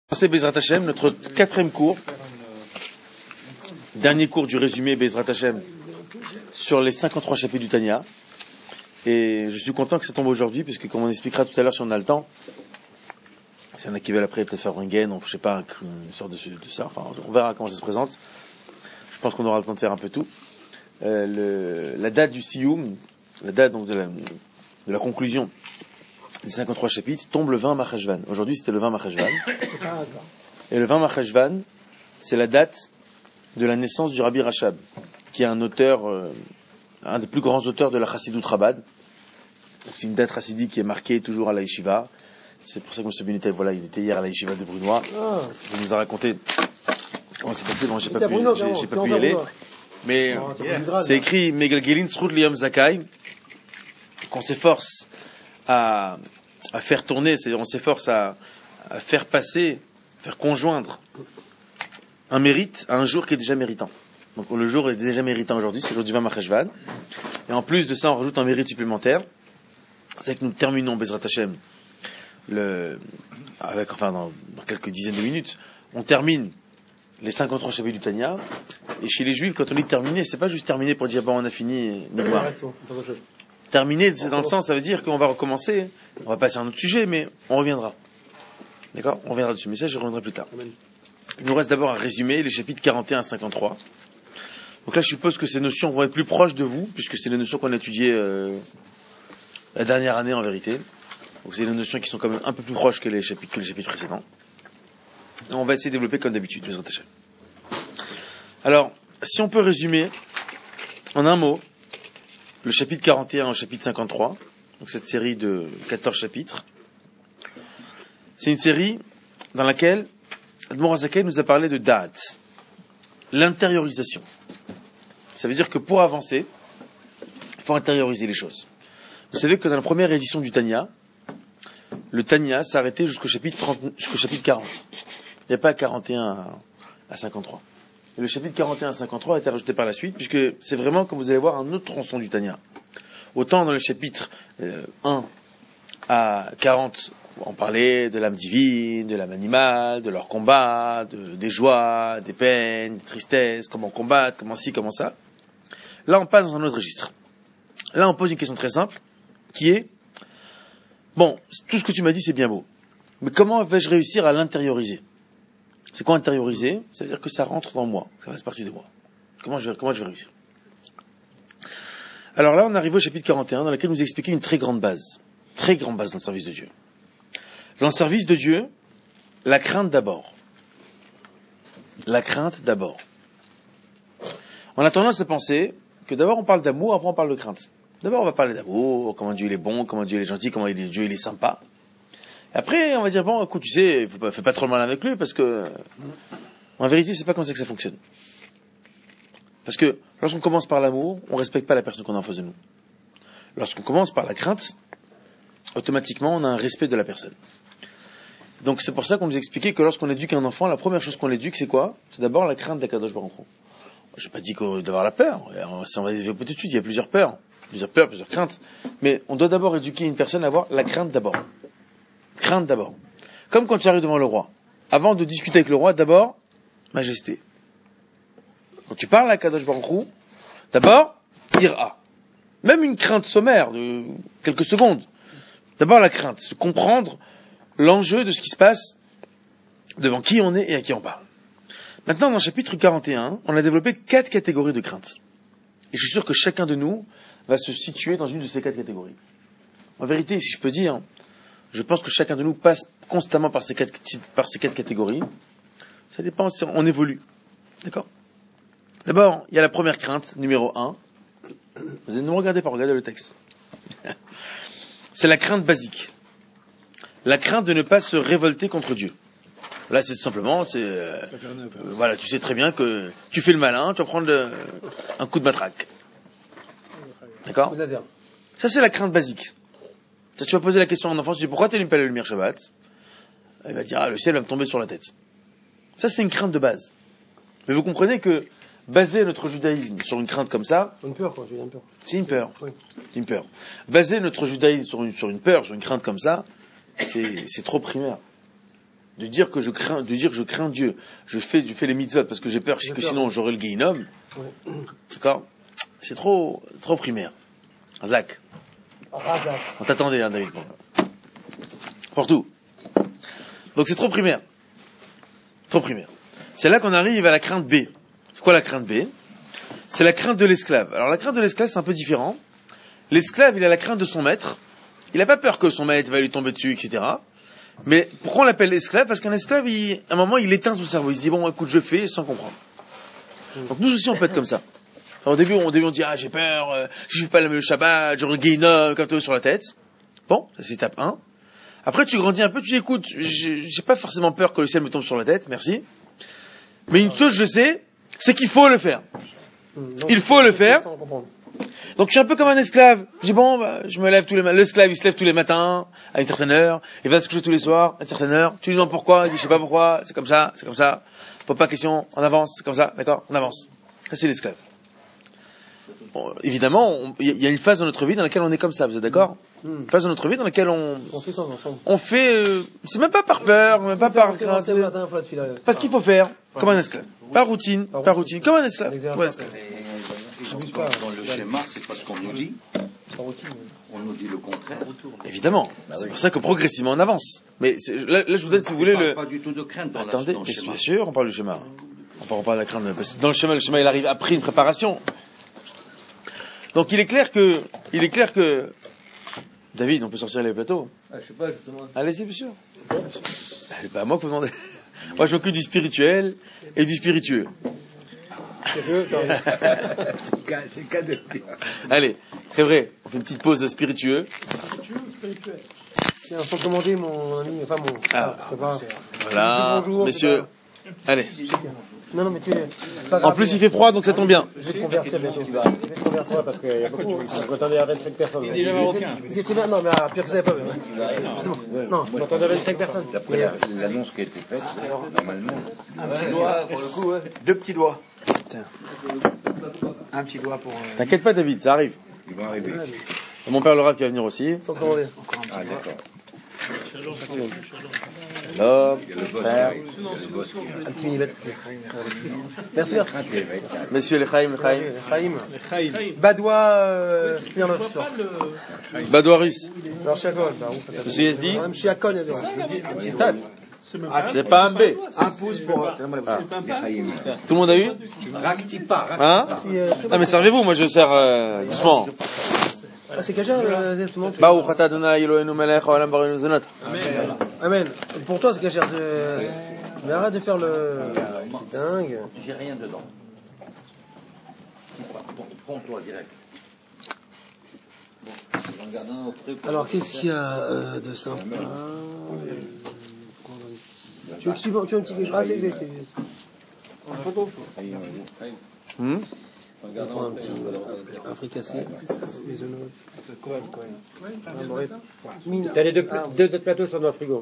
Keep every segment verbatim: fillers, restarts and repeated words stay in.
C'est Bezrat Hashem, notre quatrième cours, dernier cours du résumé Bezrat Hashem sur les cinquante-trois chapitres du Tanya. Et je suis content que ça tombe aujourd'hui, puisque comme on expliquera tout à l'heure si on a le temps, si on a qui veulent après peut-être faire un gain, ou je sais pas, une sorte de, de ça, enfin on verra comment ça se présente. Je pense qu'on aura le temps de faire un peu tout. Euh, le, la date du Siyum, la date donc de la, de la conclusion des cinquante-trois chapitres tombe le vingt Marcheshvan. Aujourd'hui, c'était le vingt Marcheshvan. Et le vingt Marcheshvan, c'est la date de la naissance du Rabbi Rachab, qui est un auteur, euh, un des plus grands auteurs de la Chassidut Chabad. Donc, c'est une date chassidique qui est marquée toujours à la Yeshiva. C'est pour ça que M. Benitez, voilà, il était hier à la Yeshiva de Brunois. Ah. Il nous a raconté comment c'est passé. Bon, j'ai pas pu, Bruno, j'ai, j'ai pas pu y aller. Mais non, yeah. C'est écrit Megalgelin Srut Liyom Zakai, qu'on s'efforce à, à faire tourner, c'est-à-dire on s'efforce à, à faire passer, faire conjoindre un mérite à un jour qui est déjà méritant. Donc le jour est déjà méritant aujourd'hui, c'est le jour du vingt Marcheshvan. Et en plus de ça, on rajoute un mérite supplémentaire. C'est que nous terminons Bezrat Hashem, le, avec, enfin dans, dans quelques dizaines de minutes, on termine les cinquante-trois chapitres du Tanya. Et chez les Juifs, quand on dit terminer, c'est pas juste terminer pour dire bon on a fini, mémoire. Terminer, c'est dans le sens, ça veut dire qu'on va recommencer, on va passer à un autre sujet, mais on reviendra. D'accord ? On reviendra dessus, mais ça, je reviendrai plus tard. Amen. Il nous reste d'abord à résumer les chapitres quarante et un à cinquante-trois. Donc là, je suppose que ces notions vont être plus proches de vous, puisque c'est les notions qu'on a étudiées euh, la dernière année, en vérité. Donc c'est des notions qui sont quand même un peu plus proches que les chapitres, que les chapitres précédents. Et on va essayer de développer comme d'habitude, les autres. Alors, si on peut résumer en un mot, le chapitre quarante et un au chapitre cinquante-trois, donc cette série de quatorze chapitres, c'est une série dans laquelle Admor HaZaken nous a parlé de Da'at, l'intériorisation. Ça veut dire que pour avancer, il faut intérioriser les choses. Vous savez que dans la première édition du Tanya, le Tanya s'arrêtait jusqu'au chapitre trente, jusqu'au chapitre quarante. Il n'y a pas quarante et un à cinquante-trois. Et le chapitre quarante et un à cinquante-trois a été rajouté par la suite, puisque c'est vraiment, comme vous allez voir, un autre tronçon du Tanya. Autant dans le chapitre euh, un à quarante, on parlait de l'âme divine, de l'âme animale, de leur combat, de, des joies, des peines, des tristesses, comment combattre, comment ci, comment ça. Là, on passe dans un autre registre. Là, on pose une question très simple, qui est, bon, tout ce que tu m'as dit, c'est bien beau, mais comment vais-je réussir à l'intérioriser ? C'est quoi intérioriser ? Ça veut dire que ça rentre dans moi, ça fasse partie de moi. Comment je vais, comment je vais réussir ? Alors là, on arrive au chapitre quarante et un, dans lequel nous expliquer une très grande base. Très grande base dans le service de Dieu. Dans le service de Dieu, la crainte d'abord. La crainte d'abord. On a tendance à penser que d'abord on parle d'amour, après on parle de crainte. D'abord on va parler d'amour, comment Dieu il est bon, comment Dieu il est gentil, comment il est, Dieu il est sympa. Après, on va dire, bon, écoute, tu sais, faut pas, fais pas trop mal avec lui, parce que, en vérité, c'est pas comme ça que ça fonctionne. Parce que, lorsqu'on commence par l'amour, on respecte pas la personne qu'on a en face de nous. Lorsqu'on commence par la crainte, automatiquement, on a un respect de la personne. Donc, c'est pour ça qu'on nous expliquait que lorsqu'on éduque un enfant, la première chose qu'on l'éduque, c'est quoi? C'est d'abord la crainte d'Akadosh Baruch Hu. Je n'ai pas dit d'avoir la peur. On va développer tout de suite. Il y a plusieurs peurs. Plusieurs peurs, plusieurs craintes. Mais on doit d'abord éduquer une personne à avoir la crainte d'abord. Crainte d'abord. Comme quand tu arrives devant le roi. Avant de discuter avec le roi, d'abord, majesté. Quand tu parles à Kadosh Baruch Hu, d'abord, ira. Même une crainte sommaire de quelques secondes. D'abord la crainte, c'est comprendre l'enjeu de ce qui se passe, devant qui on est et à qui on parle. Maintenant, dans le chapitre quarante et un, on a développé quatre catégories de crainte. Et je suis sûr que chacun de nous va se situer dans une de ces quatre catégories. En vérité, si je peux dire, je pense que chacun de nous passe constamment par ces quatre, par ces quatre catégories. Ça dépend, on évolue. D'accord ? D'abord, il y a la première crainte, numéro un. Vous ne me regardez pas, regardez le texte. C'est la crainte basique. La crainte de ne pas se révolter contre Dieu. Là, c'est tout simplement, c'est, euh, euh, voilà, tu sais très bien que tu fais le malin, tu vas prendre le, un coup de matraque. D'accord ? Ça, c'est la crainte basique. Ça, tu vas poser la question à un enfant, tu dis pourquoi tu n'allumes pas la lumière Shabbat ? Il va dire, ah, le ciel va me tomber sur la tête. Ça, c'est une crainte de base. Mais vous comprenez que baser notre judaïsme sur une crainte comme ça, une peur, quoi, une peur. C'est une peur. Oui. C'est une peur. Baser notre judaïsme sur une, sur une peur, sur une crainte comme ça, c'est, c'est trop primaire. de dire que je crains, de dire que je crains Dieu, je fais, je fais les mitzvot parce que j'ai peur que sinon j'aurai le Guéhinom, ouais. D'accord? C'est trop, trop primaire. Razak. Razak. On t'attendait, hein, David. Pour tout. Donc c'est trop primaire. Trop primaire. C'est là qu'on arrive à la crainte B. C'est quoi la crainte B? C'est la crainte de l'esclave. Alors la crainte de l'esclave, c'est un peu différent. L'esclave, il a la crainte de son maître. Il n'a pas peur que son maître va lui tomber dessus, et cetera. Mais pourquoi on l'appelle esclave? Parce qu'un esclave, il, à un moment, il éteint son cerveau. Il se dit, bon, écoute, je fais sans comprendre. Donc nous aussi, on peut être comme ça. Alors, au début, on, au début, on dit, ah, j'ai peur, euh, si je fais pas le Shabbat, j'aurai le Guéhinom comme toi sur la tête. Bon, c'est étape un. Après, tu grandis un peu, tu dis, écoute, j'ai, j'ai pas forcément peur que le ciel me tombe sur la tête, merci. Mais une chose, je sais, c'est qu'il faut le faire. Il faut le faire. Donc je suis un peu comme un esclave. Je dis bon, bah, je me lève tous les matins. L'esclave, il se lève tous les matins à une certaine heure. Il va se coucher tous les soirs à une certaine heure. Tu lui demandes pourquoi, il dit je sais pas pourquoi. C'est comme ça, c'est comme ça. Pose pas question, on avance, c'est comme ça, d'accord, on avance. Ça c'est l'esclave. Bon, évidemment, il y a une phase dans notre vie dans laquelle on est comme ça. Vous êtes d'accord? Une phase dans notre vie dans laquelle on on fait ça ensemble. On fait, euh, c'est même pas par peur, même pas par crainte. Parce qu'il faut faire comme un esclave. Par routine, par routine, comme un esclave. Comme un esclave. Dans, dans le schéma, c'est pas ce qu'on nous dit. On nous dit le contraire. Évidemment. Bah c'est oui. Pour ça que progressivement on avance. Mais là, là, je vous donne, si vous voulez, le. Pas du tout de crainte dans Attendez, la, dans le schéma. Bien sûr, on parle du schéma. On parle pas de la crainte. Parce que dans le schéma, le schéma, il arrive après une préparation. Donc il est clair que, il est clair que. David, on peut sortir les plateaux. Ah, je sais pas, justement. Allez-y, bien sûr. C'est pas à moi que vous demandez. Moi, je m'occupe du spirituel et du spiritueux. C'est le cas de... Allez, c'est vrai, on fait une petite pause de spiritueux. Spiritueux. Tiens, faut commander mon ami, enfin mon. Ah, ah, va. Voilà, bonjour, messieurs. Allez. Non, non, mais tu es. En plus, il fait froid, donc ça tombe bien. Je vais te convertir bientôt. Je vais te convertir parce qu'il y a beaucoup. Je m'attendais à vingt-cinq personnes. Il est déjà marocain. Non, mais à pire que ça, pas. Non, je m'attendais à vingt-cinq personnes. D'après l'annonce qui a été faite, normalement. Un petit doigt, pour le coup, ouais. Deux petits doigts. Tiens. Un petit doigt pour. Euh... T'inquiète pas, David, ça arrive. Ils vont arriver. Mon père Laura qui va venir aussi. Faut commander. Ah, d'accord. L'homme, frère. Un petit millimètre. Merci, merci. Monsieur Lechaim, Lechaim. Lechaim. Badois, euh, Badois russe. Non, Chakol. Monsieur Yezdi. Même Chakol, il y a des. C'est pas un B. Un pouce pour. Ah. Tout le monde a eu? Racti pas. Hein? Ah, mais servez-vous, moi je sers euh, doucement. Ah, c'est cachère, euh, Baou Chata Adonai Eloheinu melech haolam barenu zonot. Amen. Pour toi, c'est cachère. De... Mais arrête de faire le. C'est dingue. J'ai rien dedans. Prends-toi direct. Alors, qu'est-ce qu'il y a euh, de sympa? Tu veux que tu veux un petit quelque chose? Ah, c'est c'est en photo. Hmm? On un petit un fricassé. Les oignons. T'as les deux, deux autres plateaux sur notre frigo.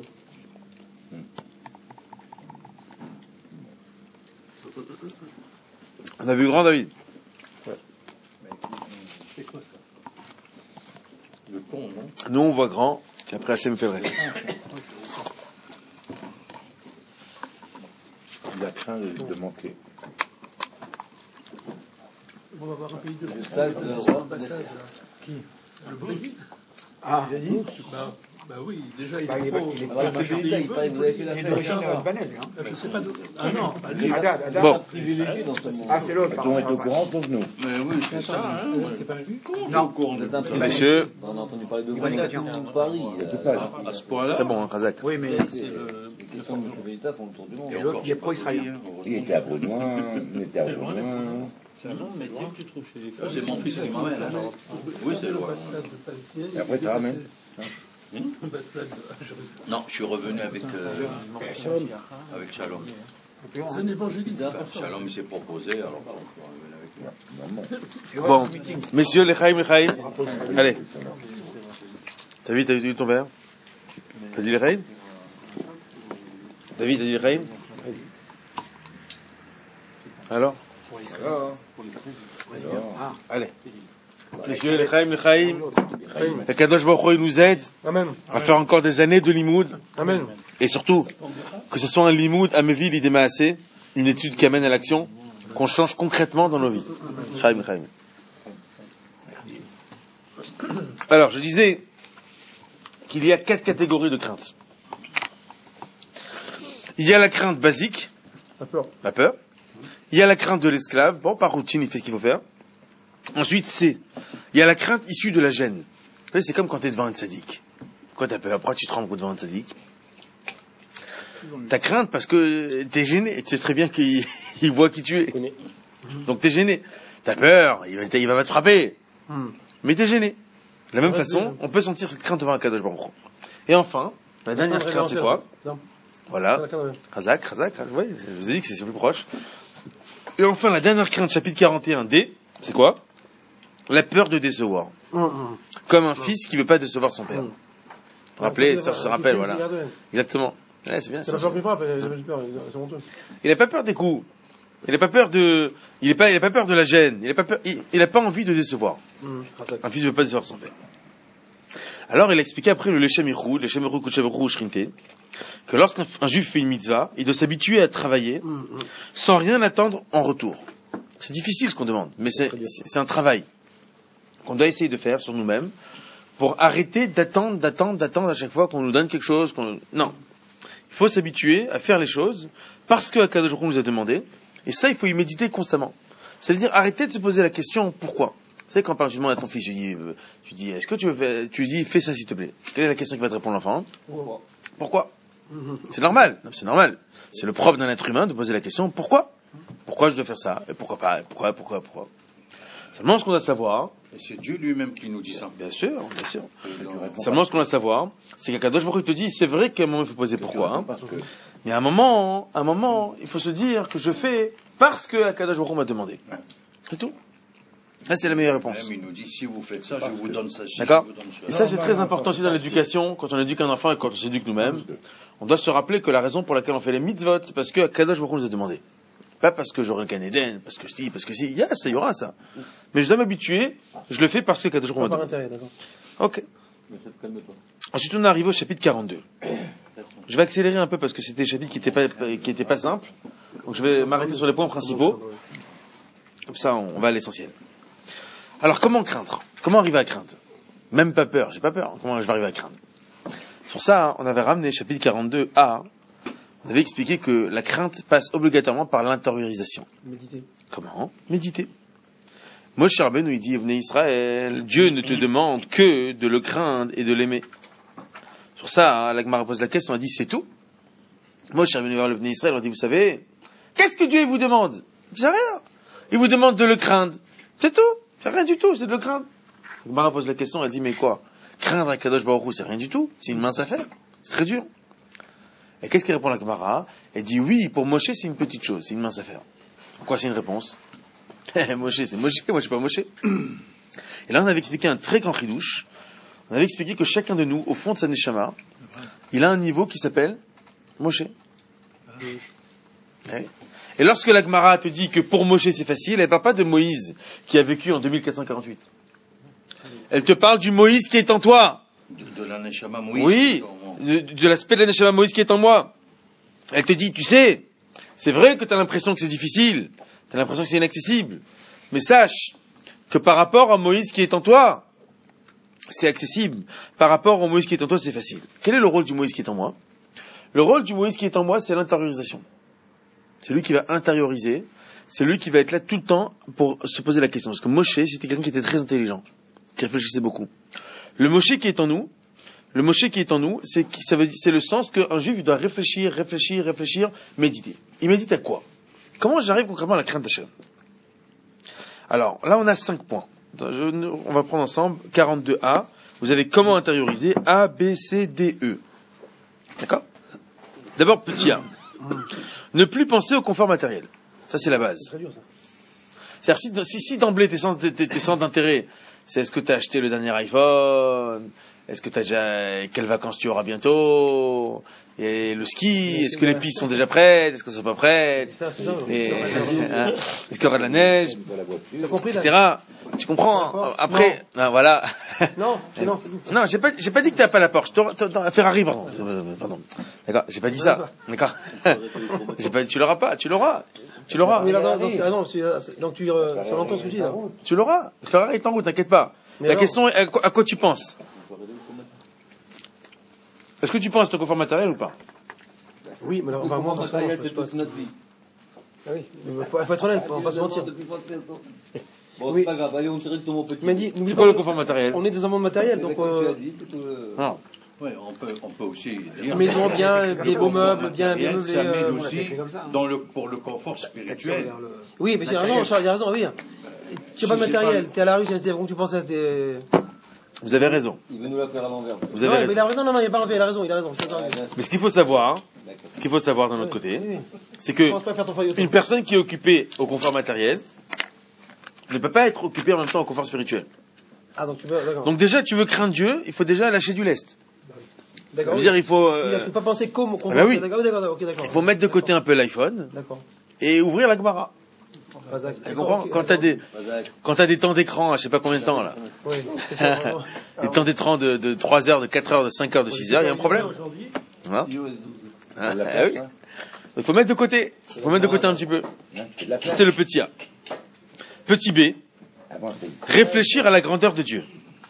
On a vu grand, David? Ouais. C'est quoi ça? Le pont, non? Nous, on voit grand, puis après, Hachem fait le reste. Il a craint de, de manquer. On va avoir un pays de Qui? Le Brésil. Ah, il a dit bah, bah oui, déjà il bah, est pas. Il est pas pas privilégié. Vous avez fait la fête. Je sais pas d'où. Ah non, Bon. Ah, c'est l'autre. On est au courant pour nous. Mais oui, c'est ça. Hein. C'est pas vu. Non, Messieurs. On a entendu parler de Paris. À ce point-là. C'est bon, hein, Razak. Oui, mais. Les questions de l'État font le tour du monde. Et l'autre, il est pro-israélien. Il était à Baudouin, il était à Baudouin. C'est un nom de métier que tu trouves chez les Ah, c'est mon fils qui m'emmène. Oui, c'est vrai. Et après, tu ramènes. Non, je suis revenu avec, euh, avec Shalom. C'est un évangéliste. Shalom, il s'est proposé, alors je suis revenu avec lui. Bon, messieurs, Lechaim, Lechaim. Allez. T'as vu, t'as vu ton père? T'as dit Lechaim? David, t'as dit Lechaim? Alors? Alors, Ah, allez. Messieurs, les Chaim, les Chaim, le Kadosh Baruch Hu, il nous aide Amen. à faire encore des années de limoud. Amen. Et surtout, que ce soit un limoud à Mevi, l'idémaasé, une étude qui amène à l'action, qu'on change concrètement dans nos vies. Chaim, Chaim. Alors, je disais qu'il y a quatre catégories de craintes. Il y a la crainte basique, La peur. la peur. Il y a la crainte de l'esclave, bon, par routine, il fait ce qu'il faut faire. Ensuite, c'est, il y a la crainte issue de la gêne. Vous savez, c'est comme quand tu es devant un tzaddik. Pourquoi t'as peur? Pourquoi tu te rends compte devant un tzaddik? T'as crainte parce que t'es gêné. Tu sais très bien qu'il il voit qui tu es. Donc t'es gêné. T'as peur, il va, il va pas te frapper. Mais t'es gêné. De la même façon, on peut sentir cette crainte devant un Kadosh Baruch Hu. Et enfin, la dernière crainte, c'est quoi? Voilà. Razak, Razak, oui, je vous ai dit que c'est plus proche. Et enfin, la dernière crainte, chapitre quarante et un D, c'est quoi? La peur de décevoir. Comme un fils qui veut pas décevoir son père. Vous vous rappelez, ça se rappelle, voilà. Exactement. Ouais, c'est bien. C'est la peur qu'il frappe, j'ai peur, c'est honteux. Il n'a pas peur des coups. Il n'a pas peur de, il n'a pas, il a pas peur de la gêne. Il n'a pas peur, il, il a pas envie de décevoir. Un fils ne veut pas décevoir son père. Alors, il a expliqué après le Lechem Ichud, Lechem Ichud Kuchev Ichud Shrinte, que lorsqu'un un juif fait une mitzvah, il doit s'habituer à travailler sans rien attendre en retour. C'est difficile ce qu'on demande, mais c'est, c'est, c'est un travail qu'on doit essayer de faire sur nous-mêmes pour arrêter d'attendre, d'attendre, d'attendre à chaque fois qu'on nous donne quelque chose. Qu'on... Non. Il faut s'habituer à faire les choses parce que Akadosh Baruch Hu nous a demandé, et ça, il faut y méditer constamment. C'est-à-dire arrêter de se poser la question pourquoi. Vous savez, quand par exemple, tu demandes à ton fils, tu dis, euh, tu dis, est-ce que tu veux faire, tu lui dis, fais ça s'il te plaît. Quelle est la question qui va te répondre l'enfant? Pourquoi? Pourquoi? C'est normal. Non, c'est normal. C'est le propre d'un être humain de poser la question pourquoi? Pourquoi je dois faire ça? Et pourquoi pas? Pourquoi? Pourquoi? Pourquoi? Seulement, ce qu'on doit savoir. Et c'est Dieu lui-même qui nous dit ça. Bien sûr, bien sûr. Seulement, ce qu'on doit savoir, c'est qu'Akadosh Baruch Hu te dit, c'est vrai qu'à un moment, il faut poser pourquoi. Hein. Mais à un moment, à un moment, il faut se dire que je fais parce que Akadosh Baruch Hu m'a demandé. C'est tout. Ça, c'est la meilleure réponse. Même il nous dit, si vous faites ça, je vous donne ça. Si D'accord? je vous donne ça. Et ça, c'est très important aussi dans l'éducation, quand on éduque un enfant et quand on s'éduque nous-mêmes. On doit se rappeler que la raison pour laquelle on fait les mitzvot, c'est parce que Akadosh Baruch Hu nous a demandé. Pas parce que j'aurai un Canadien, parce que si, parce que si. Il y a ça, il y aura ça. Mais je dois m'habituer, je le fais parce que Akadosh Baruch Hu m'a demandé. D'accord. Ok. Ensuite, on arrive au chapitre quarante-deux. Je vais accélérer un peu parce que c'était un chapitre qui n'était pas, qui était pas simple. Donc je vais m'arrêter sur les points principaux. Comme ça, on va à l'essentiel. Alors, comment craindre? Comment arriver à craindre? Même pas peur, j'ai pas peur. Comment je vais arriver à craindre? Sur ça, on avait ramené chapitre quarante-deux A. On avait expliqué que la crainte passe obligatoirement par l'intériorisation. Méditer. Comment? Méditer. Moshe Rabbeinu nous dit, venez Israël, Dieu ne te demande que de le craindre et de l'aimer. Sur ça, la Gemara pose la question, on a dit, c'est tout. Moshe Rabbeinu voir le venez Israël, on a dit, vous savez, qu'est-ce que Dieu vous demande? Vous savez, il vous demande de le craindre. C'est tout. C'est rien du tout, c'est de le craindre. La Gemara pose la question, elle dit, mais quoi? Craindre un Kadosh Baruch Hu, c'est rien du tout. C'est une mince affaire. C'est très dur. Et qu'est-ce qu'elle répond la Gemara? Elle dit, oui, pour Moshe, c'est une petite chose, c'est une mince affaire. Pourquoi c'est une réponse? Moshe, c'est Moshe, moi je suis pas Moshe. Et là, on avait expliqué un très grand chidouche. On avait expliqué que chacun de nous, au fond de sa neshama, il a un niveau qui s'appelle Moshe. Ouais. Et lorsque la Gemara te dit que pour Moshe c'est facile, elle ne parle pas de Moïse qui a vécu en deux mille quatre cent quarante-huit. Elle te parle du Moïse qui est en toi. De, de la Neshama Moïse. Oui, de, de l'aspect de la Neshama Moïse qui est en moi. Elle te dit, tu sais, c'est vrai que tu as l'impression que c'est difficile, tu as l'impression que c'est inaccessible, mais sache que par rapport à Moïse qui est en toi, c'est accessible. Par rapport au Moïse qui est en toi, c'est facile. Quel est le rôle du Moïse qui est en moi? Le rôle du Moïse qui est en moi, c'est l'intériorisation. C'est lui qui va intérioriser, c'est lui qui va être là tout le temps pour se poser la question. Parce que Moshe, c'était quelqu'un qui était très intelligent, qui réfléchissait beaucoup. Le Moshe qui est en nous, le Moshe qui est en nous, c'est, ça veut dire, c'est le sens qu'un juif doit réfléchir, réfléchir, réfléchir, méditer. Il médite à quoi? Comment j'arrive concrètement à la crainte d'Hachem? Alors, là, on a cinq points. Je, on va prendre ensemble quarante-deux A. Vous avez comment intérioriser A, B, C, D, E. D'accord? D'abord, petit A. Ne plus penser au confort matériel. Ça, c'est la base. C'est très dur, ça. C'est-à-dire, si, si, si d'emblée, tes sens, tes, tes sens d'intérêt, c'est est-ce que tu as acheté le dernier iPhone, Est-ce que t'as déjà, quelles vacances tu auras bientôt? Et le ski, est-ce que les pistes sont déjà prêtes? Est-ce qu'elles sont pas prêtes? Et, hein, est-ce qu'il y aura de la neige? et cetera. Tu comprends? Après, non, voilà. Non, non. Non, j'ai pas, j'ai pas dit que t'as pas la Porsche. Ferrari, pardon. Pardon. D'accord, j'ai pas dit ça. D'accord. J'ai pas dit, tu l'auras pas, tu l'auras. Tu l'auras. Mais là, dans, dans, ah non, donc tu, euh, ça l'entend ce que tu dis, là. Tu l'auras. Ferrari est en route, t'inquiète pas. Mais la alors, question est, à quoi, à quoi tu penses? Est-ce que tu penses à ton confort matériel ou pas? Oui, mais alors, enfin, moi, parce que c'est toute notre vie. Ah oui, il faut, faut être honnête, on va pas se mentir. Bon, oui. C'est pas grave, allez, on tire tout mon petit. Mais dis, c'est quoi le confort matériel? On est dans un monde matériel, donc, euh... non. Oui, on peut, on peut aussi dire. Maison bien, des beaux meubles, bien, bien meublés. Ça m'aide aussi dans le, pour le confort spirituel. Oui, mais tu as raison, Charles, il a raison, oui. Tu n'as pas de matériel, tu es à la rue, tu penses à des. Vous avez raison. Il veut nous la faire à l'envers. Vous avez non, raison. Mais il a raison. Non, non, il a pas enlevé, il a raison, il a raison. Mais ce qu'il faut savoir, ce qu'il faut savoir d'un autre côté, oui, oui. c'est que une personne qui est occupée au confort matériel ne peut pas être occupée en même temps au confort spirituel. Ah, donc tu veux, d'accord. Donc déjà, tu veux craindre Dieu, il faut déjà lâcher du lest. D'accord. Ça veut dire, il faut. Euh... Il ne faut pas penser comme. Ah bah oui. D'accord, d'accord, okay, d'accord. Il faut mettre de côté un peu l'iPhone. D'accord. Et ouvrir la Gemara. Tu comprends? Quand t'as des, quand t'as des temps d'écran, je sais pas combien de temps, là. Oui. Des temps d'écran de, de trois heures, de quatre heures, de cinq heures, de six heures, il y a un problème. Hein? Ah, ah, oui. Il faut mettre de côté. Il faut mettre de côté un petit peu. C'est le petit A. Petit B. Réfléchir à la grandeur de Dieu.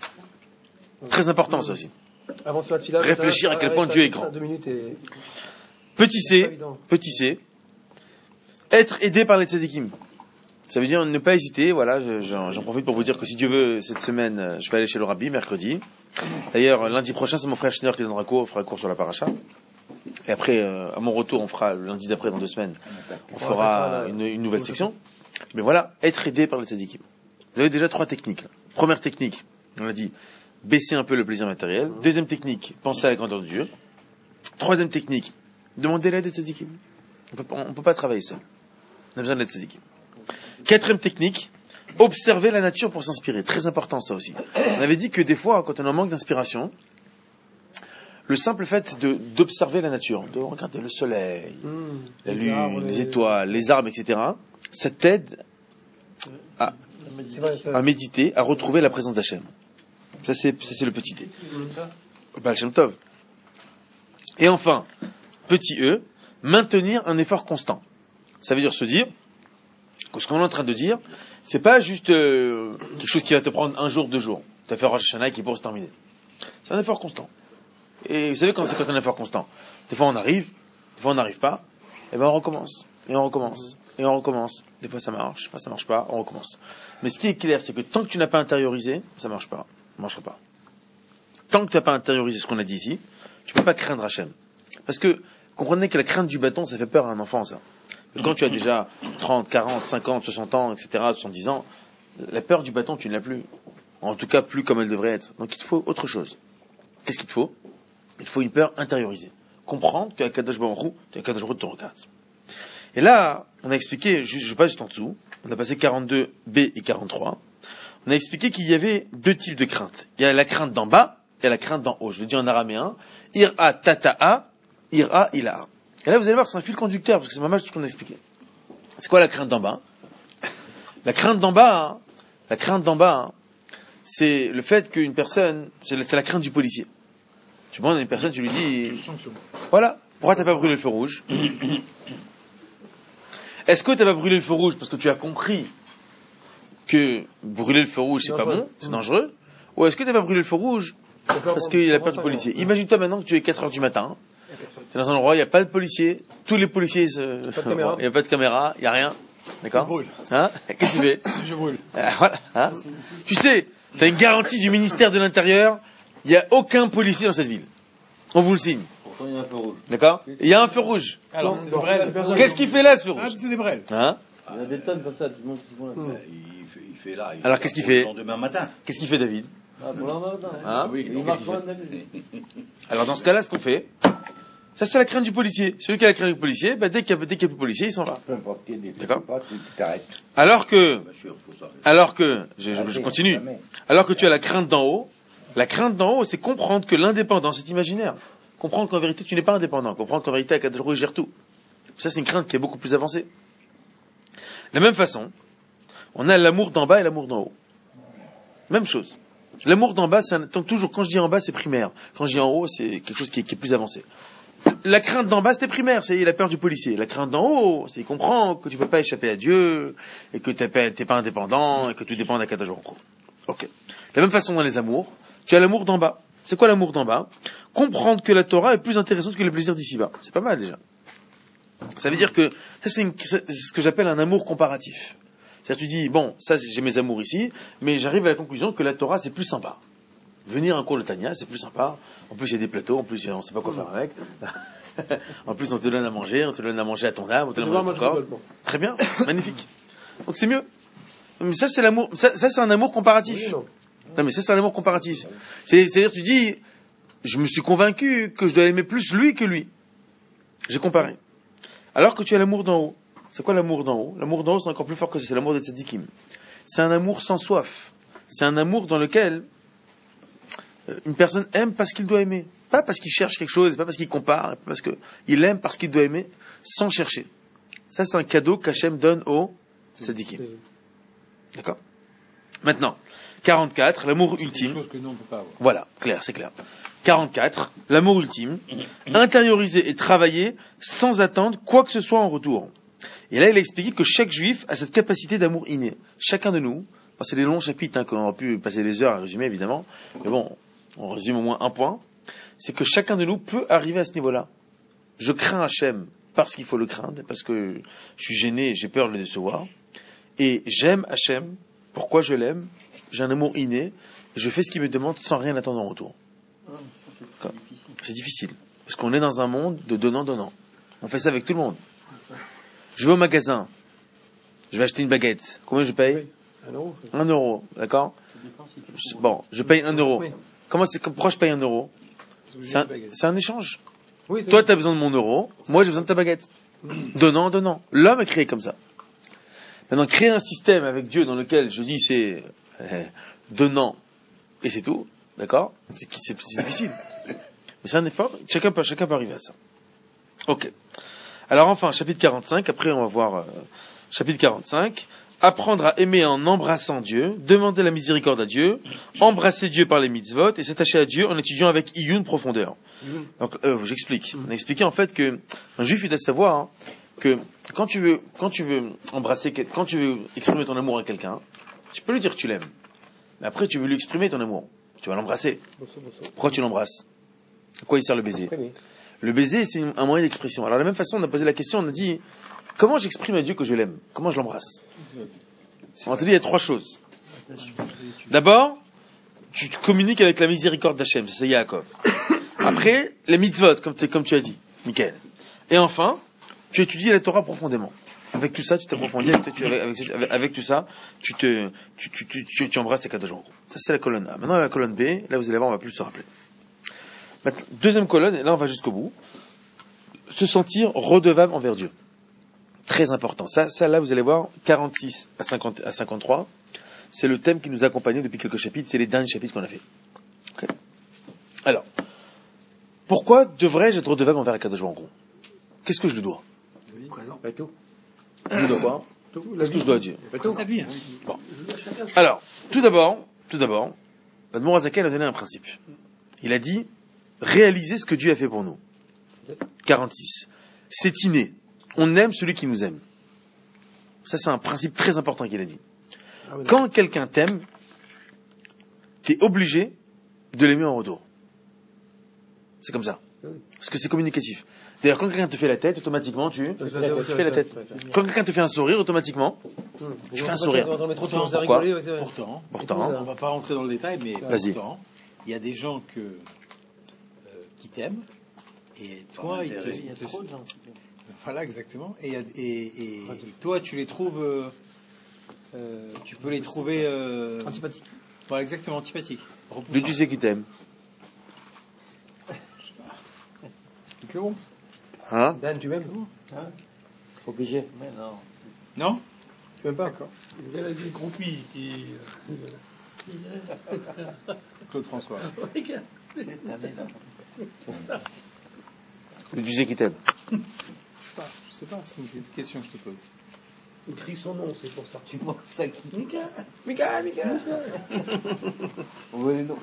Très important, ça aussi. Réfléchir à quel point Dieu est grand. Petit C. Petit C. Être aidé par les tzadikim. Ça veut dire ne pas hésiter, voilà, je, j'en, j'en profite pour vous dire que si Dieu veut, cette semaine, je vais aller chez le Rabbi, mercredi. D'ailleurs, lundi prochain, c'est mon frère Schneider qui donnera cours, on fera cours sur la paracha. Et après, euh, à mon retour, on fera, le lundi d'après, dans deux semaines, on fera une, une nouvelle section. Mais voilà, être aidé par les tzadikim. Vous avez déjà trois techniques. Première technique, on a dit, baisser un peu le plaisir matériel. Deuxième technique, penser à la grandeur de Dieu. Troisième technique, demander l'aide des tzadikim. On peut, on peut pas travailler seul. On a besoin de l'aide tzadikim. Quatrième technique, observer la nature pour s'inspirer. Très important ça aussi. On avait dit que des fois, quand on a un manque d'inspiration, le simple fait de, d'observer la nature, de regarder le soleil, mmh, la lune, arbres, les, les étoiles, les arbres, et cetera, ça t'aide à, à méditer, à retrouver la présence d'Hachem. Ça c'est, ça c'est le petit D. Baal Shem Tov. Et enfin, petit E, maintenir un effort constant. Ça veut dire se dire que ce qu'on est en train de dire, c'est pas juste euh, quelque chose qui va te prendre un jour, deux jours. Tu as fait Rosh Hashanah qui pourrait se terminer. C'est un effort constant. Et vous savez quand c'est quand un effort constant. Des fois on arrive, des fois on n'arrive pas, et ben on recommence, et on recommence, et on recommence. Des fois ça marche, des fois ça marche pas, on recommence. Mais ce qui est clair, c'est que tant que tu n'as pas intériorisé, ça marche pas, ça marchera pas. Tant que tu n'as pas intériorisé ce qu'on a dit ici, tu peux pas craindre Hachem. Parce que, comprenez que la crainte du bâton, ça fait peur à un enfant, ça. Quand tu as déjà trente, quarante, cinquante, soixante ans, et cetera, soixante-dix ans, la peur du bâton, tu ne l'as plus. En tout cas, plus comme elle devrait être. Donc il te faut autre chose. Qu'est-ce qu'il te faut? Il te faut une peur intériorisée. Comprendre qu'à Kadosh Baruch Hu, tu as Kadosh Baruch Hu de ton regard. Et là, on a expliqué, je, je passe juste en dessous, on a passé quarante-deux B et quarante-trois, on a expliqué qu'il y avait deux types de craintes. Il y a la crainte d'en bas et la crainte d'en haut. Je le dis en araméen, Ira tata'a, Ira ila'a. Et là, vous allez voir, c'est un fil conducteur, parce que c'est pas mal tout ce qu'on a expliqué. C'est quoi la crainte d'en bas? La crainte d'en bas, hein, la crainte d'en bas, hein, c'est le fait qu'une personne, c'est la, c'est la crainte du policier. Tu prends une personne, tu lui dis, voilà, pourquoi t'as pas brûlé le feu rouge? Est-ce que t'as pas brûlé le feu rouge parce que tu as compris que brûler le feu rouge c'est pas bon, c'est dangereux? Ou est-ce que t'as pas brûlé le feu rouge parce qu'il y a pas de policier? Imagine-toi maintenant que tu es quatre heures du matin, t'es dans un endroit, il n'y a pas de policier, tous les policiers, se... il n'y a pas de caméra, il n'y a rien, d'accord? Je brûle. Hein? Qu'est-ce que tu fais? Je brûle. Euh, voilà. Hein? Tu sais, t'as une garantie du ministère de l'Intérieur, il n'y a aucun policier dans cette ville. On vous le signe. Pourtant, il y a un feu rouge. D'accord? Il y a un feu rouge. Alors, c'est des brels. Qu'est-ce qu'il fait là, ce feu rouge? Ah, c'est des brels. Hein? Il y a des tonnes comme ça, tout le monde qui font là. Mmh. Il, fait, il fait là. Il Alors, qu'est-ce qu'il fait? Le lendemain matin. Qu'est-ce qu'il fait, David? Ah, pour le lendemain matin. Hein? Oui, il marche pas même. Alors, dans ce cas-là, ce qu'on fait, ça, c'est la crainte du policier. Celui qui a la crainte du policier, bah, dès qu'il n'y a, dès qu'il y a plus de policier, il s'en va. D'accord? Alors que, alors que, je, je, je continue. Alors que tu as la crainte d'en haut, La crainte d'en haut, c'est comprendre que l'indépendance est imaginaire. Comprendre qu'en vérité, tu n'es pas indépendant. Comprendre qu'en vérité, Akadosh Baruch Hu gère tout. Ça, c'est une crainte qui est beaucoup plus avancée. De la même façon, on a l'amour d'en bas et l'amour d'en haut. Même chose. L'amour d'en bas, c'est un, toujours, quand je dis en bas, c'est primaire. Quand je dis en haut, c'est quelque chose qui est, qui est plus avancé. La crainte d'en bas, c'était primaire, c'est la peur du policier. La crainte d'en haut, c'est comprendre que tu peux pas échapper à Dieu, et que t'es pas, t'es pas indépendant, et que tu dépends d'Akadosh Baruch Hu. Ok. De la même façon dans les amours, tu as l'amour d'en bas. C'est quoi l'amour d'en bas? Comprendre que la Torah est plus intéressante que les plaisirs d'ici-bas. C'est pas mal déjà. Ça veut dire que ça, c'est, une, c'est ce que j'appelle un amour comparatif. C'est-à-dire tu dis, bon, ça j'ai mes amours ici, mais j'arrive à la conclusion que la Torah c'est plus sympa. Venir un cours de Tania, c'est plus sympa. En plus il y a des plateaux, en plus on sait pas quoi faire avec. En plus on te donne à manger, on te donne à manger à ton âme, on te donne à manger à ton corps. Très bien, magnifique. Donc c'est mieux. Mais ça c'est l'amour, ça, ça c'est un amour comparatif. Non mais ça c'est un amour comparatif. C'est, c'est-à-dire tu dis, je me suis convaincu que je dois aimer plus lui que lui. J'ai comparé. Alors que tu as l'amour d'en haut. C'est quoi l'amour d'en haut? L'amour d'en haut, c'est encore plus fort que ça. C'est l'amour de tzadikim. C'est un amour sans soif. C'est un amour dans lequel une personne aime parce qu'il doit aimer. Pas parce qu'il cherche quelque chose, pas parce qu'il compare, pas parce qu'il aime parce qu'il doit aimer, sans chercher. Ça, c'est un cadeau qu'Hachem donne aux tzadikim. D'accord? Maintenant, quarante-quatre, l'amour ultime. C'est une chose que nous, on peut pas avoir. Voilà, clair, c'est clair. quarante-quatre, l'amour ultime, intérioriser et travailler sans attendre quoi que ce soit en retour. Et là, il a expliqué que chaque juif a cette capacité d'amour inné. Chacun de nous, c'est des longs chapitres, hein, qu'on aurait pu passer des heures à résumer, évidemment, mais bon, on résume au moins un point, c'est que chacun de nous peut arriver à ce niveau-là. Je crains Hachem parce qu'il faut le craindre, parce que je suis gêné, j'ai peur de le décevoir, et j'aime Hachem, pourquoi je l'aime, j'ai un amour inné, je fais ce qu'il me demande sans rien attendre en retour. Ah, ça, c'est, difficile. c'est difficile, parce qu'on est dans un monde de donnant-donnant. On fait ça avec tout le monde. Je vais au magasin, je vais acheter une baguette. Combien je paye? Oui. Un euro. Un euro, d'accord? Si bon, je paye un euro. Oui. Comment c'est, pourquoi je paye un euro? C'est un, c'est un échange. Oui, Toi, tu as besoin de mon euro, moi, j'ai besoin de ta baguette. Donnant, donnant. L'homme est créé comme ça. Maintenant, créer un système avec Dieu dans lequel je dis c'est euh, donnant et c'est tout, d'accord? C'est, c'est, c'est difficile. Mais c'est un effort, chacun peut, chacun peut arriver à ça. Ok. Alors enfin, chapitre quarante-cinq, après on va voir euh, chapitre quarante-cinq, apprendre à aimer en embrassant Dieu, demander la miséricorde à Dieu, embrasser Dieu par les mitzvot et s'attacher à Dieu en étudiant avec iyun profondeur. Donc euh, j'explique. On a expliqué en fait que un juif il doit savoir hein, que quand tu veux quand tu veux embrasser quand tu veux exprimer ton amour à quelqu'un, tu peux lui dire que tu l'aimes. Mais après tu veux lui exprimer ton amour. Tu vas l'embrasser. Pourquoi tu l'embrasses? À quoi il sert le baiser? Le baiser, c'est un moyen d'expression. Alors, de la même façon, on a posé la question, on a dit, comment j'exprime à Dieu que je l'aime? Comment je l'embrasse? On a dit, il y a trois choses. D'abord, tu communiques avec la miséricorde d'Hachem, c'est Yaakov. Après, les mitzvot, comme, comme tu as dit, Michael. Et enfin, tu étudies la Torah profondément. Avec tout ça, tu t'approfondis, avec, avec, avec, avec tout ça, tu te, tu, tu, tu, tu, tu embrasses Akadosh Baruch Hu. Ça, c'est la colonne A. Maintenant, la colonne B, là, vous allez voir, on va plus se rappeler. Maintenant, deuxième colonne, et là, on va jusqu'au bout. Se sentir redevable envers Dieu. Très important. Ça, ça, là, vous allez voir, quarante-six à cinquante, à cinquante-trois, c'est le thème qui nous accompagne depuis quelques chapitres, c'est les derniers chapitres qu'on a fait. Okay. Alors, pourquoi devrais-je être redevable envers Akadosh Baruch Hu? Qu'est-ce que je lui dois? Oui, pas tout. Je lui dois quoi? Tout. Qu'est-ce que je dois à Dieu? Pas tout. La vie. Bon. Alors, tout d'abord, tout d'abord, l'Admor Hazakel a donné un principe. Il a dit, réaliser ce que Dieu a fait pour nous. quarante-six. C'est inné. On aime celui qui nous aime. Ça, c'est un principe très important qu'il a dit. Ah oui, quand quelqu'un t'aime, t'es obligé de l'aimer en retour. C'est comme ça. Parce que c'est communicatif. D'ailleurs, quand quelqu'un te fait la tête, automatiquement, tu, tu fais la tête. Fais la tête. Quand quelqu'un te fait un sourire, automatiquement, tu fais un sourire. Pourtant, pourquoi pourtant, pourtant, on va pas rentrer dans le détail, mais Vas-y. pourtant, il y a des gens que, euh, qui t'aiment, et toi, ils te, il y a trop de gens. Voilà, exactement. Et, et, et, et toi, tu les trouves, euh, euh, tu peux les trouver euh, antipathiques. Voilà, exactement, antipathiques. D'où tu sais qui t'aime? Ils te le montrent. Hein? Dan, tu m'aimes? Hein? Obligé. Mais non. Non? Tu m'aimes pas encore? Il y a des groupies qui. Claude François. Tu sais qui t'aime. Je sais pas, c'est une question que je te pose. Il crie son nom, c'est pour ça. Tu vois ça qui. Mika, Mika, Mika. Oui, non.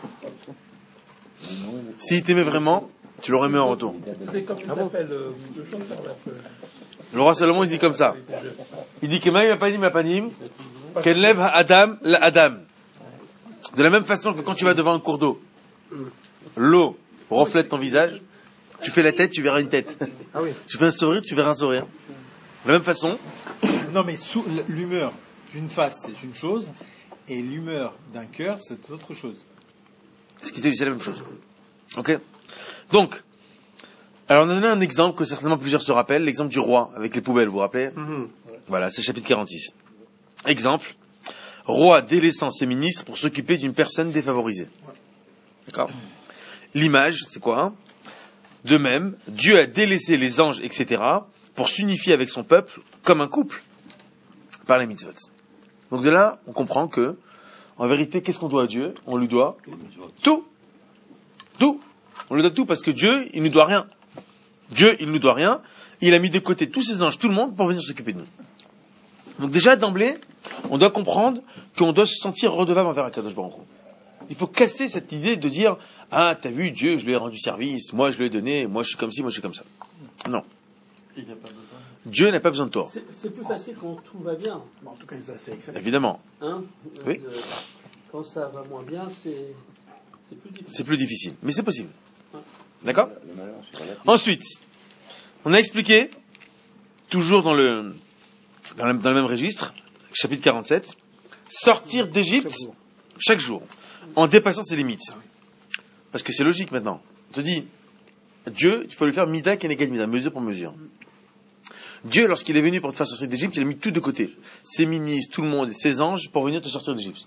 S'il t'aimait vraiment, tu l'aurais mis en retour. Mais comme il s'appelle euh, le chanteur là. Le roi Salomon, il dit comme ça. Il dit que Maïm Apanim Apanim, qu'elle lève Adam, la Adam. De la même façon que quand tu vas devant un cours d'eau, l'eau reflète ton visage, tu fais la tête, tu verras une tête. Ah oui. Tu fais un sourire, tu verras un sourire. De la même façon. Non, mais sous, l'humeur d'une face, c'est une chose, et l'humeur d'un cœur, c'est autre chose. Ce qui te dit, c'est la même chose. Ok? Donc, alors on a donné un exemple que certainement plusieurs se rappellent, l'exemple du roi avec les poubelles, vous vous rappelez? Mm-hmm. Voilà, c'est chapitre quarante-six. Exemple, roi délaissant ses ministres pour s'occuper d'une personne défavorisée. D'accord? L'image, c'est quoi? Hein? De même, Dieu a délaissé les anges, et cetera, pour s'unifier avec son peuple comme un couple, par les mitzvot. Donc de là, on comprend que, en vérité, qu'est-ce qu'on doit à Dieu? On lui doit tout. Tout. On lui doit tout parce que Dieu, il ne nous doit rien. Dieu, il ne nous doit rien. Il a mis de côté tous ses anges, tout le monde, pour venir s'occuper de nous. Donc déjà, d'emblée, on doit comprendre qu'on doit se sentir redevable envers Akadosh Baruch Hu. Il faut casser cette idée de dire « Ah, t'as vu, Dieu, je lui ai rendu service, moi je lui ai donné, moi je suis comme ci, moi je suis comme ça. » Non. Il n'a pas besoin. Dieu n'a pas besoin de toi. C'est, c'est plus facile quand tout va bien. Bon, en tout cas, ça, c'est excellent. Évidemment. Hein Oui. euh, Quand ça va moins bien, c'est, c'est plus difficile. C'est plus difficile, mais c'est possible. Ouais. D'accord? Ensuite, on a expliqué, toujours dans le, dans le, dans le même registre, chapitre quarante-sept, sortir d'Égypte chaque jour. chaque jour, en dépassant ses limites. Parce que c'est logique maintenant. On te dit, Dieu, il faut lui faire mida keneged mida, mesure pour mesure. Dieu, lorsqu'il est venu pour te faire sortir d'Égypte, il a mis tout de côté. Ses ministres, tout le monde, ses anges, pour venir te sortir d'Égypte.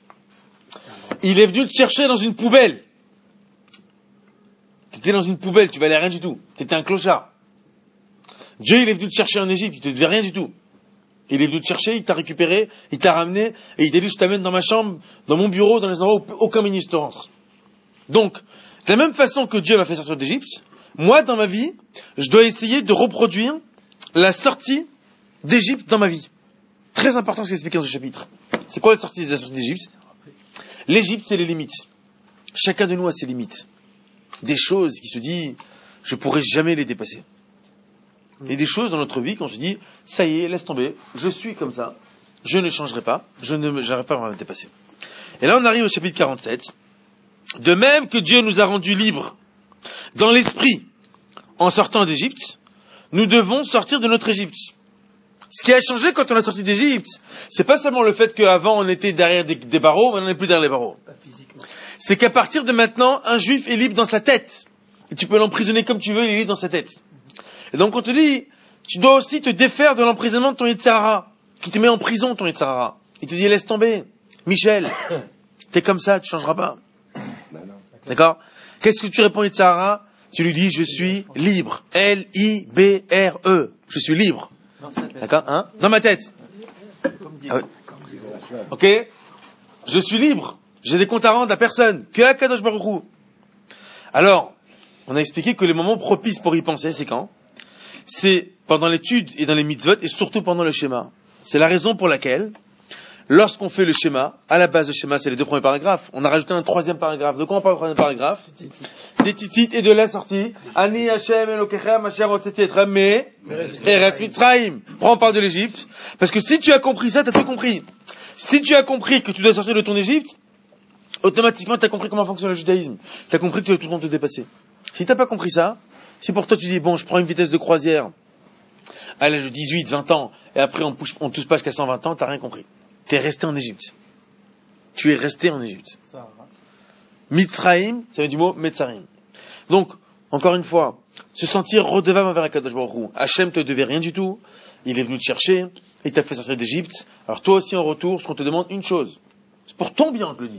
Il est venu te chercher dans une poubelle. Tu étais dans une poubelle, tu valais rien du tout. Tu étais un clochard. Dieu, il est venu te chercher en Égypte, il te devait rien du tout. Il est venu te chercher, il t'a récupéré, il t'a ramené, et il t'a dit, je t'amène dans ma chambre, dans mon bureau, dans les endroits où aucun ministre rentre. Donc, de la même façon que Dieu m'a fait sortir d'Égypte, moi, dans ma vie, je dois essayer de reproduire la sortie d'Égypte dans ma vie. Très important ce qui est expliqué dans ce chapitre. C'est quoi la sortie, la sortie d'Égypte? L'Égypte, c'est les limites. Chacun de nous a ses limites. Des choses qui se disent, je pourrais jamais les dépasser. Et des choses dans notre vie qu'on se dit, ça y est, laisse tomber, je suis comme ça, je ne changerai pas, je ne j'arrive pas à me dépasser. Et là, on arrive au chapitre quarante-sept. De même que Dieu nous a rendus libres dans l'esprit en sortant d'Égypte, nous devons sortir de notre Égypte. Ce qui a changé quand on a sorti d'Égypte, c'est pas seulement le fait qu'avant on était derrière des, des barreaux, maintenant on n'est plus derrière les barreaux. C'est qu'à partir de maintenant, un juif est libre dans sa tête. Et tu peux l'emprisonner comme tu veux, il est libre dans sa tête. Et donc on te dit, tu dois aussi te défaire de l'emprisonnement de ton Yetzirah, qui te met en prison ton Yetzirah. Il te dit, laisse tomber. Michel, t'es comme ça, tu changeras pas. D'accord? Qu'est-ce que tu réponds Yetzirah? Tu lui dis, je suis libre. L I B R E. Je suis libre. D'accord? Hein? Dans ma tête. Ah oui. Ok? Je suis libre. J'ai des comptes à rendre à personne. Que à Kadosh Baruch Hu. Alors, on a expliqué que les moments propices pour y penser, c'est quand? C'est pendant l'étude et dans les mitzvot et surtout pendant le schéma. C'est la raison pour laquelle, lorsqu'on fait le schéma, à la base du schéma, c'est les deux premiers paragraphes. On a rajouté un troisième paragraphe. De quoi on parle au troisième paragraphe? Des titites et de la sortie. Ani Hashem Elokechem Asher Hotzeti Etrem Me Eretz Mitzrayim. Prends, on parle de l'Égypte. Parce que si tu as compris ça, tu as tout compris. Si tu as compris que tu dois sortir de ton Égypte, automatiquement, tu as compris comment fonctionne le judaïsme. Tu as compris que tu dois tout le monde te dépasser. Si tu n'as pas compris ça, si pour toi tu dis, bon, je prends une vitesse de croisière à l'âge de dix-huit, vingt ans, et après on pousse, on touche pas jusqu'à cent vingt ans, tu n'as rien compris. Tu es resté en Égypte. Tu es resté en Égypte. Mitzrayim, ça vient du mot Metzarim. Donc, encore une fois, se sentir redevable envers Akadosh Baruch Hu. Hachem te devait rien du tout. Il est venu te chercher. Il t'a fait sortir d'Égypte. Alors toi aussi en retour, ce qu'on te demande, une chose. C'est pour ton bien, je le dis.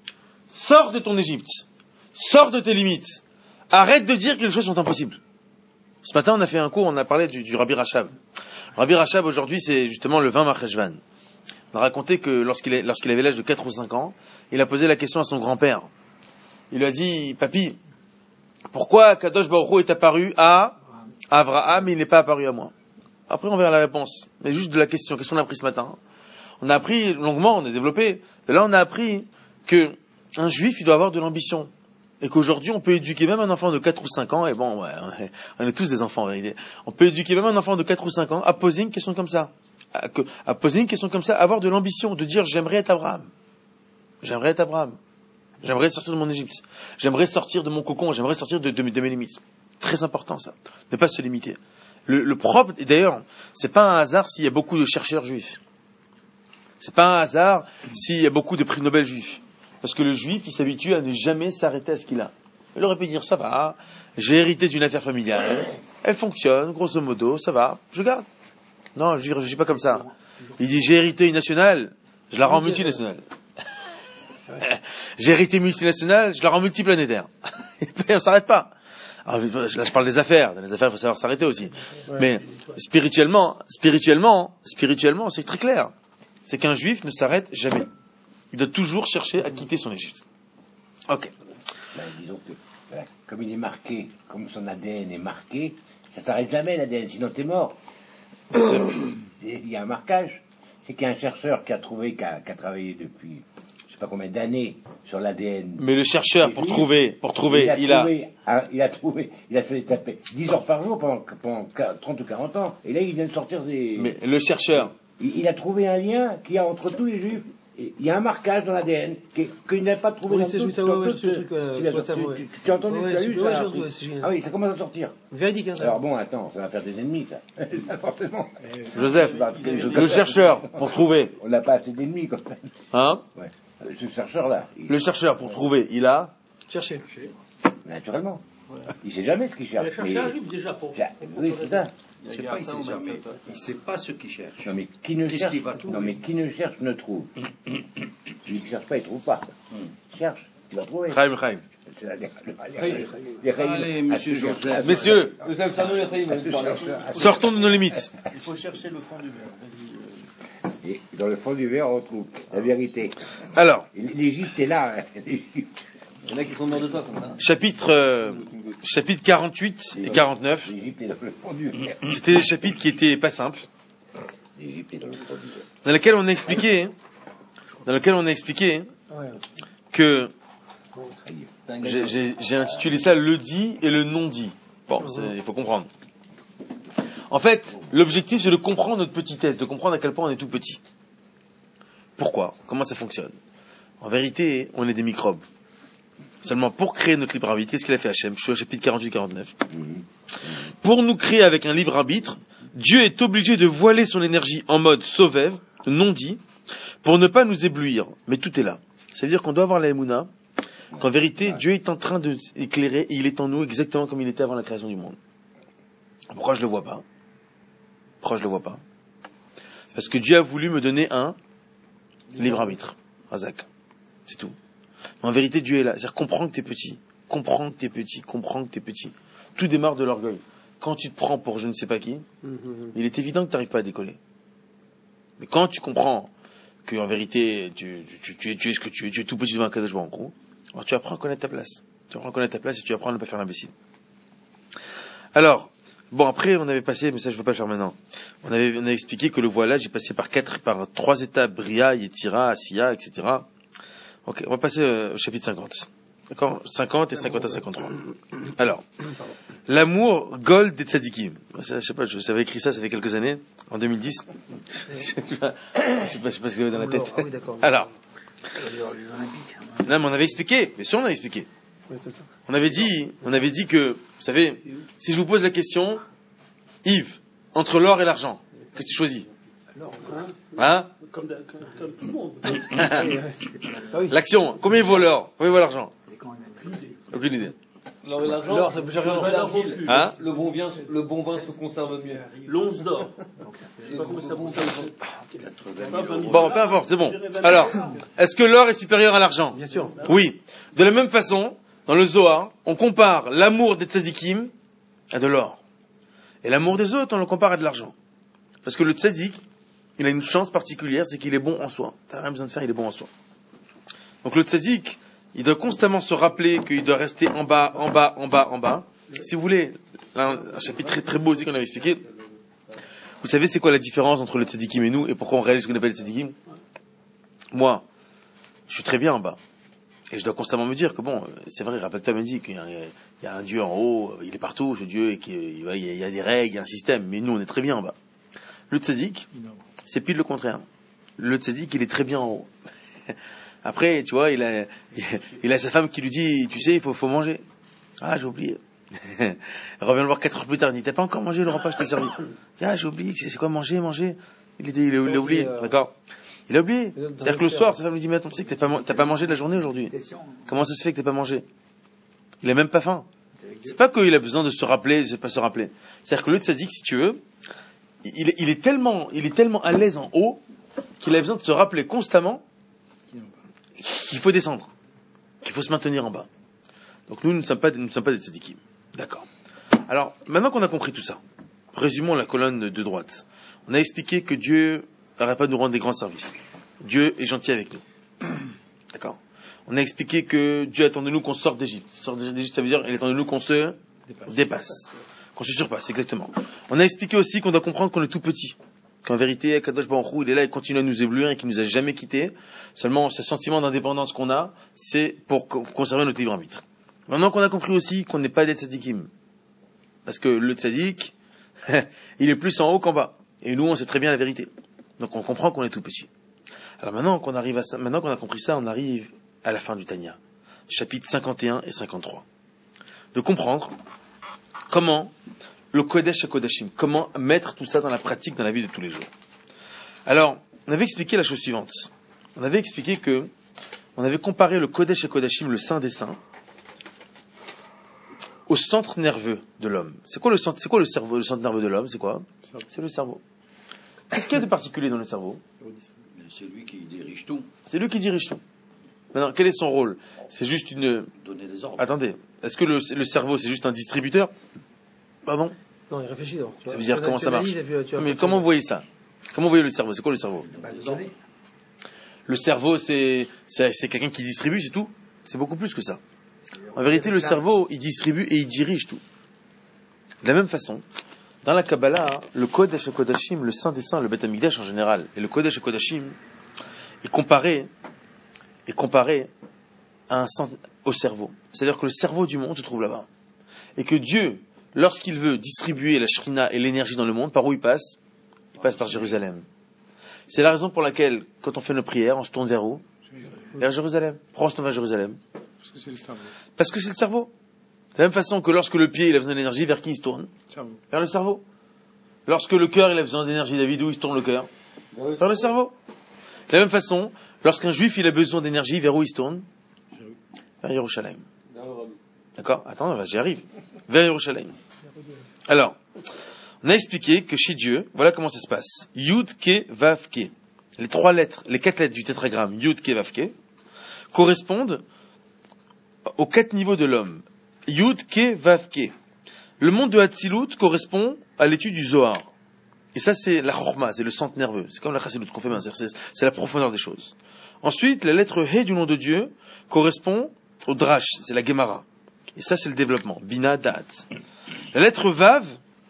Sors de ton Égypte. Sors de tes limites. Arrête de dire que les choses sont impossibles. Ce matin, on a fait un cours, on a parlé du, du Rabbi Rachab. Le Rabbi Rachab, aujourd'hui, c'est justement le vingt Marcheshvan. On a raconté que lorsqu'il, est, lorsqu'il avait l'âge de quatre ou cinq ans, il a posé la question à son grand-père. Il lui a dit, papy, pourquoi Kadosh Baruch Hu est apparu à Avraham et il n'est pas apparu à moi? Après, on verra la réponse. Mais juste de la question, qu'est-ce qu'on a appris ce matin? On a appris longuement, on a développé. Et là, on a appris que un juif, il doit avoir de l'ambition. Et qu'aujourd'hui, on peut éduquer même un enfant de quatre ou cinq ans, et bon, ouais, on est tous des enfants en vérité. On peut éduquer même un enfant de quatre ou cinq ans à poser une question comme ça. À, à poser une question comme ça, à avoir de l'ambition, de dire, j'aimerais être Abraham. J'aimerais être Abraham. J'aimerais sortir de mon Égypte. J'aimerais sortir de mon cocon. J'aimerais sortir de, de, de mes limites. Très important, ça. Ne pas se limiter. Le, le propre, et d'ailleurs, c'est pas un hasard s'il y a beaucoup de chercheurs juifs. C'est pas un hasard s'il y a beaucoup de prix Nobel juifs. Parce que le juif, il s'habitue à ne jamais s'arrêter à ce qu'il a. Il aurait pu dire, ça va, j'ai hérité d'une affaire familiale, elle fonctionne, grosso modo, ça va, je garde. Non, je ne réfléchis pas comme ça. Il dit, j'ai hérité une nationale, je la rends multinationale. J'ai hérité multinationale, je la rends multiplanétaire. Et puis, on ne s'arrête pas. Alors, là, je parle des affaires. Dans les affaires, il faut savoir s'arrêter aussi. Mais spirituellement, spirituellement, spirituellement, c'est très clair. C'est qu'un juif ne s'arrête jamais. Il doit toujours chercher à quitter son Égypte. Ok. Ben, disons que, voilà, comme il est marqué, comme son A D N est marqué, ça s'arrête jamais l'A D N, sinon t'es mort. Il y a un marquage. C'est qu'il y a un chercheur qui a trouvé, qui a, qui a travaillé depuis, je sais pas combien d'années sur l'A D N. Mais le chercheur, pour trouver, pour trouver, il a, il a, trouvé, a... il a trouvé, il a fait taper dix heures par jour pendant, pendant trente ou quarante ans. Et là, il vient de sortir des... Mais le chercheur... Il, il a trouvé un lien qu'il y a entre tous les juifs. Il y a un marquage dans l'A D N qu'il n'a pas trouvé oui, dans c'est tout. Ça, ouais, ouais, truc, euh, tu, ça, ouais. tu, tu as entendu, ouais, tu as lu ouais, ça ouais, ouais, ah oui, ça commence à sortir. Véridique, hein, ça. Alors bon, attends, ça va faire des ennemis, ça. ça forcément. Joseph, le chercheur, pour trouver. On n'a pas assez d'ennemis, quand même. Hein? Ouais. Ce chercheur-là. Il... Le chercheur, pour trouver, il a... Cherché. Naturellement. Ouais. Il ne sait jamais ce qu'il cherche. Il a cherché mais... un livre déjà pour... Oui, c'est ça. Il ne sait pas, il sait jamais. Il ne sait pas ce qu'il cherche. Non, mais qui ne cherche, non, mais qui ne cherche ne trouve. Celui qui ne cherche pas, il ne trouve pas. Il cherche, il va trouver. Chaim, Chaim. C'est la Allez, monsieur Joseph. Messieurs, sortons de nos limites. Il faut chercher le fond du verre. Et dans le fond du verre, on trouve la vérité. Alors. L'Égypte est là. Hein. L'Égypte. Il y en a qui sont morts de toi, comme ça. Chapitre, euh, chapitre quarante-huit et quarante-neuf. L'Égypte est dans le fond du verre. C'était des chapitres qui étaient pas simples. L'Égypte est dans le fond du verre. Dans lesquels on a expliqué, dans lesquels on a expliqué que j'ai, j'ai, j'ai intitulé ça le dit et le non dit. Bon, c'est, il faut comprendre. En fait, l'objectif c'est de comprendre notre petitesse, de comprendre à quel point on est tout petit. Pourquoi? Comment ça fonctionne? En vérité, on est des microbes. Seulement pour créer notre libre arbitre, qu'est-ce qu'il a fait Hachem? Je suis au chapitre quarante-huit quarante-neuf. Pour nous créer avec un libre arbitre, Dieu est obligé de voiler son énergie en mode sauvève, non dit, pour ne pas nous éblouir. Mais tout est là. Ça veut dire qu'on doit avoir la émouna, qu'en vérité, Dieu est en train de éclairer et il est en nous exactement comme il était avant la création du monde. Pourquoi je le vois pas? Pourquoi je le vois pas? C'est parce que Dieu a voulu me donner un libre arbitre. Razak. C'est tout. En vérité, Dieu est là. C'est-à-dire, comprends que t'es petit. Comprends que t'es petit. Comprends que t'es petit. Tout démarre de l'orgueil. Quand tu te prends pour je ne sais pas qui, mm-hmm. il est évident que tu n'arrives pas à décoller. Mais quand tu comprends que, en vérité, tu, tu, tu, tu es ce que tu es, tu es tout petit devant un Kadosh Baruch Hu, alors tu apprends à connaître ta place. Tu apprends à connaître ta place et tu apprends à ne pas faire l'imbécile. Alors, bon, après, on avait passé, mais ça, je ne veux pas le faire maintenant. On avait, on avait expliqué que le voilage est passé par quatre, par trois étapes, Bria, Yetira, Asiya, et cetera. Ok, on va passer euh, au chapitre cinquante. D'accord? cinquante et cinquante à cinquante-trois. Alors, l'amour gold des tzadikim. Je sais pas, je savais écrit ça, ça fait quelques années, en deux mille dix. Je sais pas, je sais pas, je sais pas ce qu'il y avait dans la tête. Ah oui, d'accord. Alors. Non, mais on avait expliqué. Mais sûr, on a expliqué. On avait dit, on avait dit que, vous savez, si je vous pose la question, Yves, entre l'or et l'argent, qu'est-ce que tu choisis? L'or, hein? Hein? Comme, comme, comme tout le monde. L'action, combien vaut l'or? Combien vaut l'argent? Aucune idée. Aucune idée. L'or et l'argent, l'or, ça peut changer l'argile. Hein? Le bon vin, le bon vin se conserve mieux. L'once d'or. Je sais pas comment ça vaut. Bon, peu importe, c'est bon. Alors, est-ce que l'or est supérieur à l'argent? Bien sûr. Oui. De la même façon, dans le Zohar, on compare l'amour des tzadikim à de l'or. Et l'amour des autres, on le compare à de l'argent. Parce que le tzadik, il a une chance particulière, c'est qu'il est bon en soi. T'as rien besoin de faire, il est bon en soi. Donc le tzaddik, il doit constamment se rappeler qu'il doit rester en bas, en bas, en bas, en bas. Si vous voulez, là, un chapitre très, très beau aussi qu'on avait expliqué. Vous savez c'est quoi la différence entre le tzaddikim et nous, et pourquoi on réalise ce qu'on appelle le tzaddikim? Moi, je suis très bien en bas. Et je dois constamment me dire que bon, c'est vrai, rappelle-toi, me dit qu'il y a, un, il y a un Dieu en haut, il est partout, ce Dieu, et qu'il y a, il y a des règles, il y a un système, mais nous on est très bien en bas. Le tzaddik, c'est pile le contraire. Le tzaddik, il est très bien en haut. Après, tu vois, il a, il a sa femme qui lui dit, tu sais, il faut, faut manger. Ah, j'ai oublié. Elle revient le voir quatre heures plus tard, il dit, t'as pas encore mangé le repas, je t'ai servi. Il dit, ah, j'ai oublié, c'est quoi manger, manger? Il, était, il, il, il a oublié, euh... d'accord. Il a oublié. C'est-à-dire que le soir, sa femme lui dit, mais attends, tu sais que t'as pas, t'as pas mangé de la journée aujourd'hui. Comment ça se fait que t'as pas mangé? Il a même pas faim. C'est pas qu'il a besoin de se rappeler, de pas se rappeler. C'est-à-dire que le tzaddik, si tu veux, il, il est tellement, il est tellement à l'aise en haut, qu'il a besoin de se rappeler constamment qu'il faut descendre, qu'il faut se maintenir en bas. Donc nous, nous ne sommes pas, nous ne sommes pas des tzaddikim. D'accord. Alors, maintenant qu'on a compris tout ça, résumons la colonne de droite. On a expliqué que Dieu n'arrête pas de nous rendre des grands services. Dieu est gentil avec nous. D'accord. On a expliqué que Dieu attend de nous qu'on sorte d'Égypte. Sortir d'Égypte, ça veut dire qu'il attend de nous qu'on se dépasse. dépasse. Qu'on se surpasse, exactement. On a expliqué aussi qu'on doit comprendre qu'on est tout petit. Qu'en vérité, Kadosh Baruch Hu, il est là, il continue à nous éblouir et qu'il nous a jamais quittés. Seulement, ce sentiment d'indépendance qu'on a, c'est pour conserver notre libre arbitre. Maintenant qu'on a compris aussi qu'on n'est pas des tzadikim. Parce que le tzadik, il est plus en haut qu'en bas. Et nous, on sait très bien la vérité. Donc on comprend qu'on est tout petit. Alors maintenant qu'on arrive à ça, maintenant qu'on a compris ça, on arrive à la fin du Tanya. Chapitres cinquante et un et cinquante-trois. De comprendre comment le Kodesh HaKodashim, comment mettre tout ça dans la pratique, dans la vie de tous les jours. Alors, on avait expliqué la chose suivante. On avait expliqué que, on avait comparé le Kodesh HaKodashim, le Saint des Saints, au centre nerveux de l'homme. C'est quoi le centre, c'est quoi le cerveau, le centre nerveux de l'homme? C'est quoi? C'est le cerveau. Qu'est-ce qu'il y a de particulier dans le cerveau? C'est lui qui dirige tout. C'est lui qui dirige tout. Maintenant, quel est son rôle? C'est juste une... Donner des ordres. Attendez, est-ce que le, le cerveau, c'est juste un distributeur? Pardon? Non, il réfléchit donc. Ça veut dire comment ça marche? Mais comment vous voyez ça? Comment vous voyez le cerveau? C'est quoi le cerveau? Le cerveau, c'est, c'est, c'est quelqu'un qui distribue, c'est tout? C'est beaucoup plus que ça. En vérité, le cerveau, il distribue et il dirige tout. De la même façon, dans la Kabbalah, le Kodesh HaKodashim, le Saint des Saints, le Beth Amikdash en général, et le Kodesh HaKodashim, est comparé, est comparé à un centre, au cerveau. C'est-à-dire que le cerveau du monde se trouve là-bas. Et que Dieu, lorsqu'il veut distribuer la shrina et l'énergie dans le monde, par où il passe? Il passe par Jérusalem. C'est la raison pour laquelle, quand on fait nos prières, on se tourne vers où? Vers Jérusalem. Pourquoi on se tourne vers Jérusalem? Parce que c'est le cerveau. Parce que c'est le cerveau. De la même façon que lorsque le pied il a besoin d'énergie, vers qui il se tourne? Cerveau. Vers le cerveau. Lorsque le cœur il a besoin d'énergie, David, où il se tourne le cœur? Vers le cerveau. De la même façon, lorsqu'un juif il a besoin d'énergie, vers où il se tourne? Vers Yerushalayim. D'accord? Attends, j'y arrive. Vers Yerushalayim. Alors, on a expliqué que chez Dieu, voilà comment ça se passe. Yud, Ke, Vav, Ke. Les trois lettres, les quatre lettres du tétragramme Yud, Ke, Vav, Ke, correspondent aux quatre niveaux de l'homme. Yud, Ke, Vav, Ke. Le monde de Hatzilut correspond à l'étude du Zohar. Et ça, c'est la Chorma, c'est le centre nerveux. C'est comme la Chassidut qu'on fait, c'est, c'est la profondeur des choses. Ensuite, la lettre He du nom de Dieu correspond au Drash, c'est la Gemara. Et ça, c'est le développement. Bina, Da'at. La lettre Vav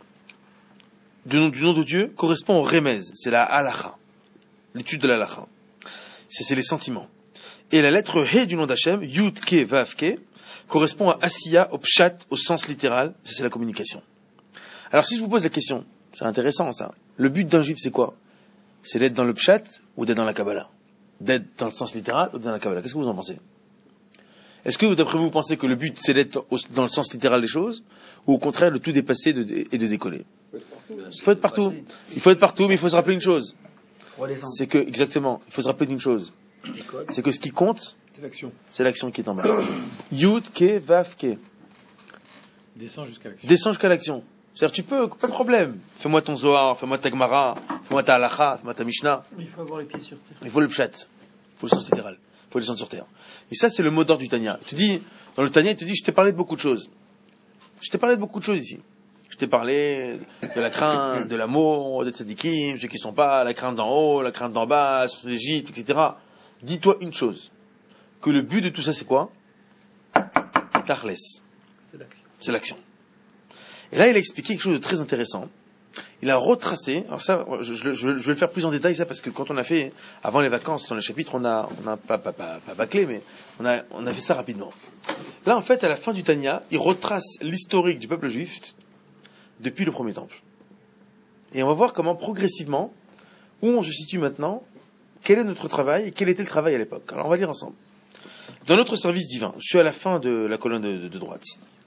du nom, du nom de Dieu correspond au Remez, c'est la Halacha, l'étude de la Halacha. C'est, c'est les sentiments. Et la lettre He du nom d'Hachem, Yud, Ke, Vav, Ke, correspond à Asiya, au Pshat, au sens littéral, c'est la communication. Alors si je vous pose la question, c'est intéressant ça, le but d'un juif c'est quoi? C'est d'être dans le Pshat ou d'être dans la Kabbalah? D'être dans le sens littéral ou d'être dans la Kabbalah? Qu'est-ce que vous en pensez? Est-ce que d'après vous, vous pensez que le but c'est d'être dans le sens littéral des choses, ou au contraire de tout dépasser de, et de décoller? Il faut être partout. Il faut être partout, mais il faut se rappeler une chose. C'est que, exactement, il faut se rappeler d'une chose. C'est que ce qui compte, c'est l'action. C'est l'action qui est en bas. Yud, Ke, Vav, Ke. Descends jusqu'à l'action. Descends jusqu'à l'action. C'est-à-dire, tu peux, pas de problème. Fais-moi ton Zohar, fais-moi ta Gemara, fais-moi ta Halacha, fais-moi ta Mishnah. Il faut avoir les pieds sur terre. Il faut le Pshat. Il faut le sens littéral. Il faut le sens sur terre. Et ça, c'est le mot d'ordre du Tanya. Tu dis, dans le Tanya, il te dit, je t'ai parlé de beaucoup de choses. Je t'ai parlé de beaucoup de choses ici. Je t'ai parlé de la crainte, de l'amour, des tzadikim, ceux qui ne sont pas, la crainte d'en haut, la crainte d'en bas, sur l'Égypte, et cetera. Dis-toi une chose, que le but de tout ça, c'est quoi? Tachles. C'est l'action. Et là, il a expliqué quelque chose de très intéressant. Il a retracé, alors ça, je, je, je vais le faire plus en détail, ça, parce que quand on a fait, avant les vacances, dans le chapitre, on a, on a pas, pas, pas, pas bâclé, mais on a, on a fait ça rapidement. Là, en fait, à la fin du Tanya, il retrace l'historique du peuple juif depuis le premier temple. Et on va voir comment, progressivement, où on se situe maintenant, quel est notre travail, et quel était le travail à l'époque. Alors, on va lire ensemble. Dans notre service divin, je suis à la fin de la colonne de, de, de droite.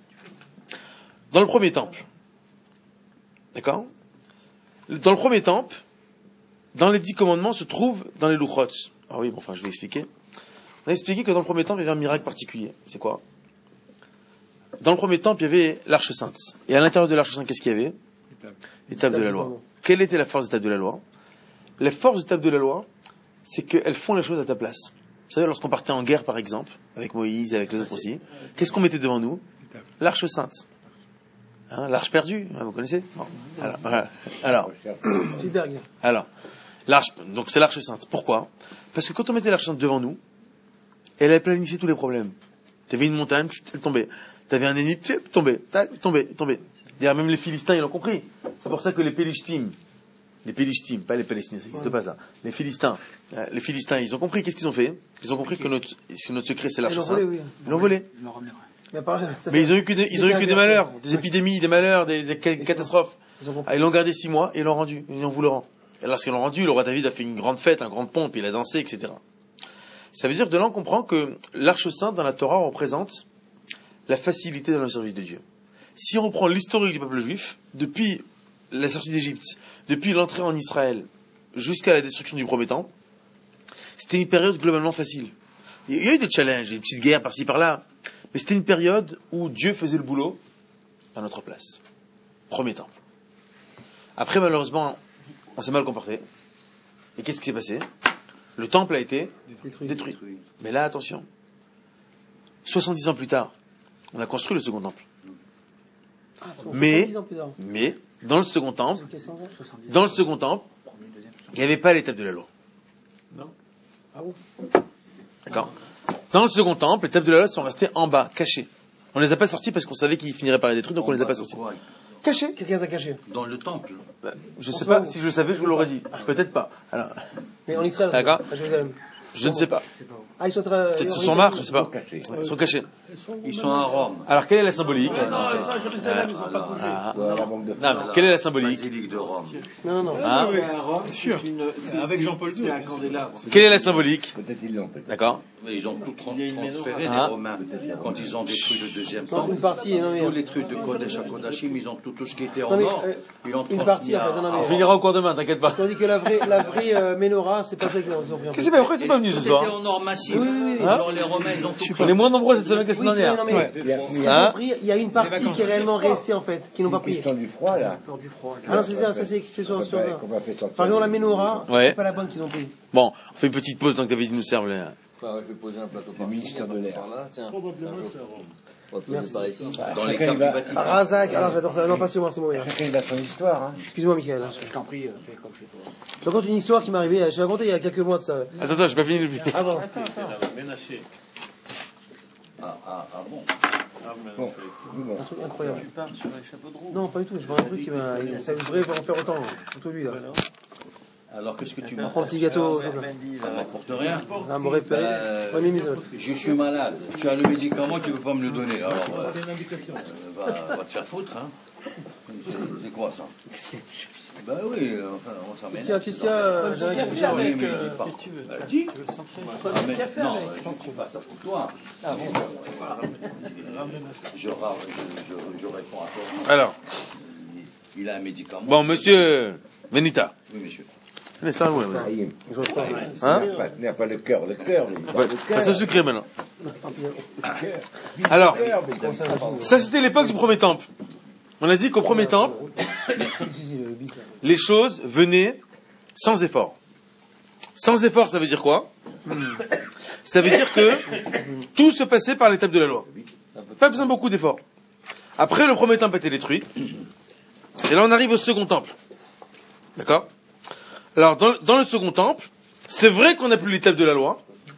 Dans le premier temple, d'accord? Dans le premier temple, dans les dix commandements se trouvent dans les louchot. Ah oui, bon, enfin, je vais expliquer. On a expliqué que dans le premier temple, il y avait un miracle particulier. C'est quoi? Dans le premier temple, il y avait l'arche sainte. Et à l'intérieur de l'arche sainte, qu'est-ce qu'il y avait? Les tables de la loi. Quelle était la force des tables de la loi? La force des tables de la loi, c'est qu'elles font les choses à ta place. Vous savez, lorsqu'on partait en guerre, par exemple, avec Moïse, avec les autres aussi, qu'est-ce qu'on mettait devant nous? L'arche sainte. Hein, l'arche perdue, hein, vous connaissez? Bon. Alors, voilà. alors, alors, l'arche, donc c'est l'arche sainte. Pourquoi? Parce que quand on mettait l'arche sainte devant nous, elle avait planifié tous les problèmes. Tu avais une montagne, elle tombait. Tu avais un ennemi, tombé, tombé, tombé. D'ailleurs, même les Philistins, ils l'ont compris. C'est pour ça que les Pélishtim, les Pélishtim, pas les Palestiniens, ça n'existe pas ça. Les Philistins, euh, les Philistins, ils ont compris. Qu'est-ce qu'ils ont fait? Ils ont compris que notre, que notre secret, c'est l'arche sainte. Ils l'ont volé. Ils l'ont volé. Mais, Mais ils ont eu que des, ils ont eu que des malheurs, des épidémies, des malheurs, des, des catastrophes. Ils, ah, ils l'ont gardé six mois et ils l'ont rendu. Ils ont voulu le rendre. Et lorsqu'ils l'ont rendu, le roi David a fait une grande fête, un grand pompe, il a dansé, et cetera. Ça veut dire que de là, on comprend que l'arche sainte dans la Torah représente la facilité dans le service de Dieu. Si on reprend l'historique du peuple juif, depuis la sortie d'Égypte, depuis l'entrée en Israël, jusqu'à la destruction du premier temple, c'était une période globalement facile. Il y a eu des challenges, des petites guerres par-ci par-là. Mais c'était une période où Dieu faisait le boulot à notre place. Premier temple. Après, malheureusement, on s'est mal comporté. Et qu'est-ce qui s'est passé? Le temple a été détruit. détruit. Mais là, attention. soixante-dix ans plus tard, on a construit le second temple. Ah, mais, mais, dans le second temple, dans le second temple, il n'y avait pas l'étape de la loi. Non. Ah bon? D'accord? Dans le second temple, les tables de la loi sont restées en bas, cachées. On ne les a pas sorties parce qu'on savait qu'ils finiraient par les détruire, donc on ne les a pas sorties. Cachées. Quelqu'un les a cachées. Dans le temple. Bah, je ne sais pas, si je le savais, je vous l'aurais dit. Peut-être pas. Alors... Mais en Israël, d'accord. À Jérusalem. Je ne sais pas. Ah, ils sont très... Peut-être ce sont marques, je ne sais pas. Ils sont cachés. Ils sont à Rome. Alors, quelle est la symbolique? Non, non, ça, Jérusalem, ils n'ont pas bougé. Ah, non, mais quelle est la symbolique? Basilique de Rome. Non, non, non. Hein? C'est sûr. Avec Jean-Paul deux. C'est un candélabre. Quelle est la symbolique? Peut-être ils l'ont. D'accord. Mais ils ont tout tra- transféré, Ah. les Romains. Quand ils ont détruit le deuxième Non, temple, une partie, non, mais... tous les trucs de Kodesh à Kodashim, ils ont tout, tout ce qui était en Non, mais, or, euh, ils l'ont une transmis partie, à- en fait, non, non, mais- On finira au cours demain, t'inquiète pas. Parce qu'on dit que la vraie, la vraie euh, menorah, c'est pas ça qu'ils ont pris. Qu'est-ce que c'est pas, pourquoi c'est pas venu ce Tout soir? était en or massif. Oui, oui, oui, oui. Alors les Romains, ils ont tout On est moins nombreux cette semaine que la Oui, semaine c'est- dernière. non, mais... Ouais. Il y a, il y Ils a ont pris, il y a une partie qui est réellement restée, en fait, qui n'ont pas pris. question du froid, là. Ah non, c'est ça, ça c'est c'est sur Qu'on sur va ça. pas- qu'on va faire sortir. Par exemple, la menorah, Ouais. c'est pas la bonne qu'ils ont pris. Bon, on fait une petite pause tant que David nous serve. Là. Enfin, je vais poser un plateau Le par ministère de l'air. par là, tiens. Probablement, c'est à Rome. On va poser par ici. dans les Chacun cartes il du va- Vatican. Razak, alors j'adore ça. Non, pas chez moi, c'est mon meilleur. Chacun il a son histoire. Hein. Excuse-moi, Michael. Je t'en prie, fais comme chez toi. Je te raconte une histoire qui m'est arrivée, je l'ai racontée il y a quelques mois de ça. Attends, attends, j'ai pas fini le film. Ah bon? Ménaché. Ah, ah, ah bon. Bon, bon. Un truc incroyable. Tu pars sur les chapeaux de roue. Non, pas du tout, je vois un truc qui m'a. Ça devrait en faire autant, surtout lui là. Alors qu'est-ce que tu On m'as prend un petit gâteau. Ça ne m'apporte rien. Un me repère. Euh, Ouais, mes mises. Je suis malade. Tu as le médicament, tu ne peux pas me le donner. Alors, euh, euh, va, va te faire foutre. Hein. C'est c'est quoi ça? Ben oui, euh, enfin, on s'en Qu'est-ce qu'il y a, qu'est-ce qu'il y a, euh, Jacques? café Oui, avec. mais euh, il part. Qu'est-ce que tu veux? Bah, dis. Tu veux le centrer? Ah, mais- Café non, avec. euh, je ne pas ça pour toi. Je, je, ra- je, je, je réponds à toi. Alors, Il a un médicament. bon, monsieur Benita. Oui, monsieur. C'est ça, ouais, Ça ouais. y est. Hein? Il n'a pas- il n'a pas le cœur, le cœur. lui. Il n'a pas Ouais, le ça cœur. se sucré maintenant. Le cœur. Alors, Le cœur, mais il n'a pas- ça c'était l'époque du premier temple. On a dit qu'au premier temple, les choses venaient sans effort. Sans effort, ça veut dire quoi? Ça veut dire que tout se passait par l'étape de la loi. Pas besoin de beaucoup d'efforts. Après, le premier temple a été détruit. Et là, on arrive au second temple. D'accord? Alors, dans, dans le second temple, c'est vrai qu'on n'a plus l'étape de la loi,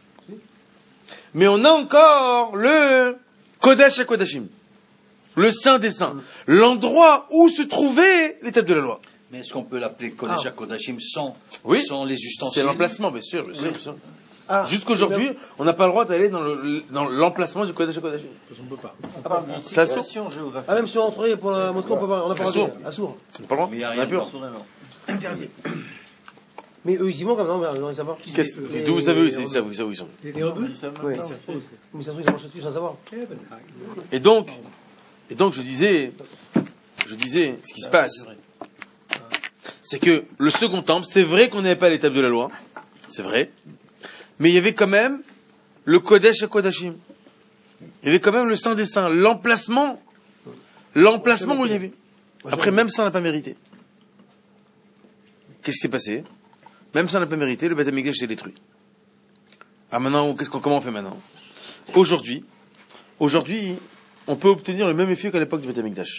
mais on a encore le Kodesh HaKodashim, le Saint des Saints, l'endroit où se trouvait l'étape de la loi. Mais est-ce qu'on peut l'appeler Kodesh HaKodashim sans, Oui, sans les ustensiles? c'est l'emplacement, bien sûr, bien sûr, bien sûr. Ah, Jusqu'aujourd'hui, on n'a pas le droit d'aller dans, le, dans l'emplacement du Kodesh HaKodashim. on ne peut pas. C'est à Sour. Ah, même si on rentrait pour la Moscou, on peut pas, on n'a pas À le Sour. droit. À Sour. On n'a pas le droit. Mais il n'y a On rien a de plus. personnel. Mais eux, ils y vont comme ça, on va savoir. Qu'est-ce- Les- D'où vous savez où les- ils savent où ils savent où ils sont. Les rebeux? Oui, mais ça se trouve, ils marchent dessus sans savoir. Et donc, et donc je disais, je disais, ce qui se passe, c'est que le second temple, c'est vrai qu'on n'avait pas l'étape de la loi, c'est vrai, mais il y avait quand même le Kodesh HaKodashim. Il y avait quand même le Saint des Saints, l'emplacement, l'emplacement où il y avait. Après, même ça, on n'a pas mérité. Qu'est-ce qui s'est passé? Même ça, on n'a pas mérité, le Beth Amikdash s'est détruit. Ah, maintenant, qu'est-ce qu'on, comment on fait maintenant? Aujourd'hui, aujourd'hui, on peut obtenir le même effet qu'à l'époque du Beth Amikdash.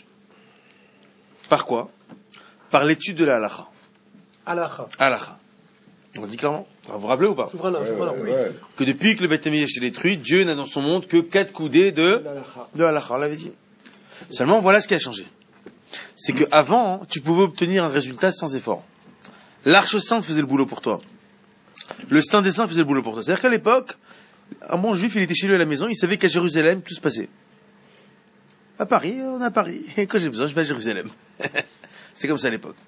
Par quoi? Par l'étude de la halacha. Halacha. Halacha. On dit clairement? Vous vous rappelez ou pas? Souverain, souverain, oui. Que depuis que le Beth Amikdash est détruit, Dieu n'a dans son monde que quatre coudées de, de halacha. On l'avait dit. Seulement, voilà ce qui a changé. C'est qu'avant, tu pouvais obtenir un résultat sans effort. L'Arche Sainte faisait le boulot pour toi. Le Saint des Saints faisait le boulot pour toi. C'est-à-dire qu'à l'époque, un bon juif, il était chez lui à la maison, il savait qu'à Jérusalem, tout se passait. À Paris, on est à Paris. Et quand j'ai besoin, je vais à Jérusalem. C'est comme ça à l'époque.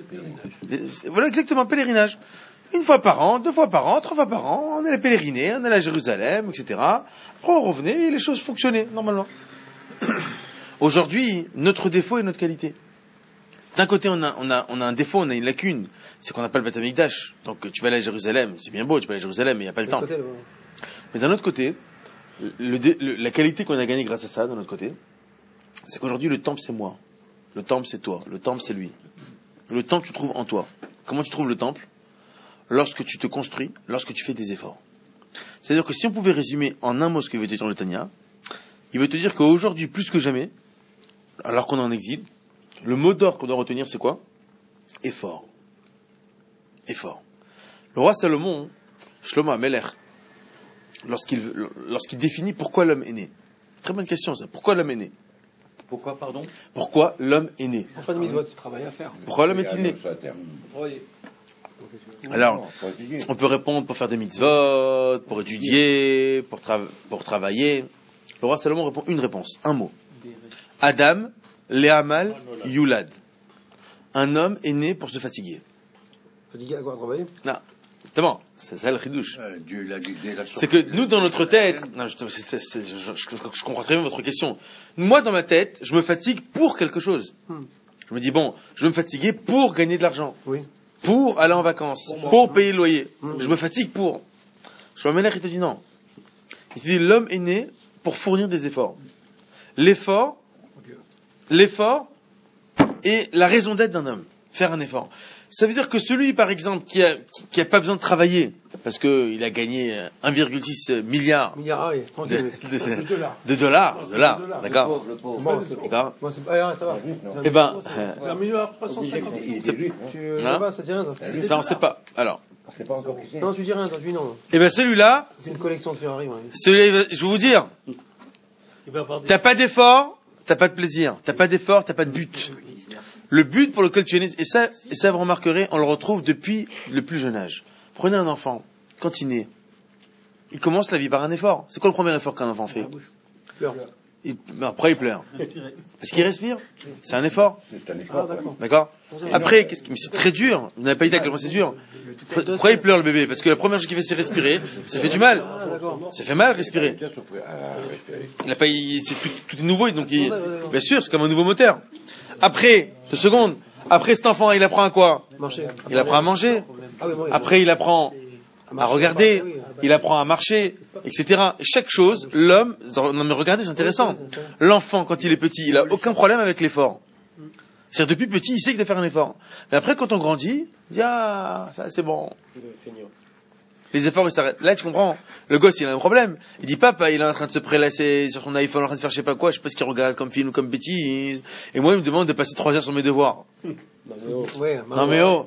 Voilà exactement, pèlerinage. Une fois par an, deux fois par an, trois fois par an, on allait pèleriner, on allait à Jérusalem, et cetera. Après, on revenait et les choses fonctionnaient, normalement. Aujourd'hui, notre défaut est notre qualité. D'un côté, on a, on a, on a un défaut, on a une lacune, c'est qu'on n'a pas le Beth Amikdash. Donc, tu vas aller à Jérusalem, c'est bien beau, tu vas aller à Jérusalem, mais il n'y a pas le temps. Mais d'un autre côté, le, le, la qualité qu'on a gagnée grâce à ça, d'un autre côté, c'est qu'aujourd'hui, le temple, c'est moi. Le temple, c'est toi. Le temple, c'est lui. Le temple, tu trouves en toi. Comment tu trouves le temple? Lorsque tu te construis, lorsque tu fais des efforts. C'est-à-dire que si on pouvait résumer en un mot ce que veut te dire le Tanya, il veut te dire qu'aujourd'hui, plus que jamais, alors qu'on est en exil, le mot d'ordre qu'on doit retenir, c'est quoi? Effort. Effort. Le roi Salomon, Shlomo HaMelech, lorsqu'il, lorsqu'il définit pourquoi l'homme est né. Très bonne question, ça. Pourquoi l'homme est né? Pourquoi, pardon? Pourquoi l'homme est né? Pourquoi de mitzvot? Travail à faire. Pourquoi l'homme est-il né? Alors, on peut répondre pour faire des mitzvot, pour étudier, pour, tra- pour travailler. Le roi Salomon répond une réponse, un mot. Adam, Lehamal, Yulad. Un homme est né pour se fatiguer. Fatigué à quoi? Travailler? Non, justement, c'est ça le chidouche. Euh, Dieu l'a guidé, l'a C'est que nous, dans notre tête, non, je, c'est- c'est- c'est- je, je- je comprends très bien votre question. Moi, dans ma tête, je me fatigue pour quelque chose. Hmm. Je me dis, bon, je vais me fatiguer pour gagner de l'argent. Oui. Pour aller en vacances, pour payer le loyer. Je me fatigue pour. Shlomo HaMelech, il te dit non. Il te dit, l'homme est né pour fournir des efforts. L'effort, l'effort est la raison d'être d'un homme. Faire un effort. Ça veut dire que celui, par exemple, qui a, qui, qui a pas besoin de travailler, parce qu'il a gagné un virgule six milliard Milliard, ah oui, de, tranquille. de, De dollars. de dollars, de dollars, dollars. d'accord, Le pauvre. Bon, d'accord. bon, c'est ah, ça va. Eh ben, Un milliard trois cent cinquante. Il était juif, hein. Tu, euh, Hein là-bas, ça dit rien, ça. ça on sait pas. Alors, C'est pas encore qui c'est. Non, tu dis rien, toi, tu dis non. eh ben celui-là, C'est une collection de Ferrari, ouais. celui, je vais vous dire, Il va avoir des... t'as pas d'effort, t'as pas de plaisir. T'as pas d'effort, t'as pas de but. Le but pour lequel tu es né, et ça, et ça vous remarquerez, on le retrouve depuis le plus jeune âge. Prenez un enfant, quand il naît, il commence la vie par un effort. C'est quoi le premier effort qu'un enfant fait? Pleure. il, ben Après, il pleure. Parce qu'il respire. C'est un effort. C'est un effort. Ah, d'accord. D'accord? Après, qu'est-ce que, mais c'est très dur. Vous n'avez pas idée à quel point c'est dur. Pourquoi il pleure le bébé? Parce que la première chose qu'il fait, c'est respirer. Ça fait du mal. Ah, d'accord. Ça fait mal respirer. Bien souffrir. Ah, respirer. Il a pas, il- c'est tout, tout est nouveau, donc il, bien sûr, c'est comme un nouveau moteur. Après, deux secondes. Après, cet enfant, il apprend à quoi? Marcher. Il apprend à manger. Ah, oui, oui. Après, il apprend à regarder. Il apprend à marcher, et cetera. Chaque chose, l'homme, non mais regardez, c'est intéressant. L'enfant, quand il est petit, il a aucun problème avec l'effort. C'est-à-dire, depuis petit, il sait qu'il doit faire un effort. Mais après, quand on grandit, il dit, ah, ça, c'est bon. Les efforts, ils s'arrêtent. Là, tu comprends? Le gosse, il a un problème. Il dit, papa, il est en train de se prélasser sur son iPhone, en train de faire je sais pas quoi, je sais pas ce qu'il regarde comme film ou comme bêtise. Et moi, il me demande de passer trois heures sur mes devoirs. Non mais oh. Ouais, non mais oh.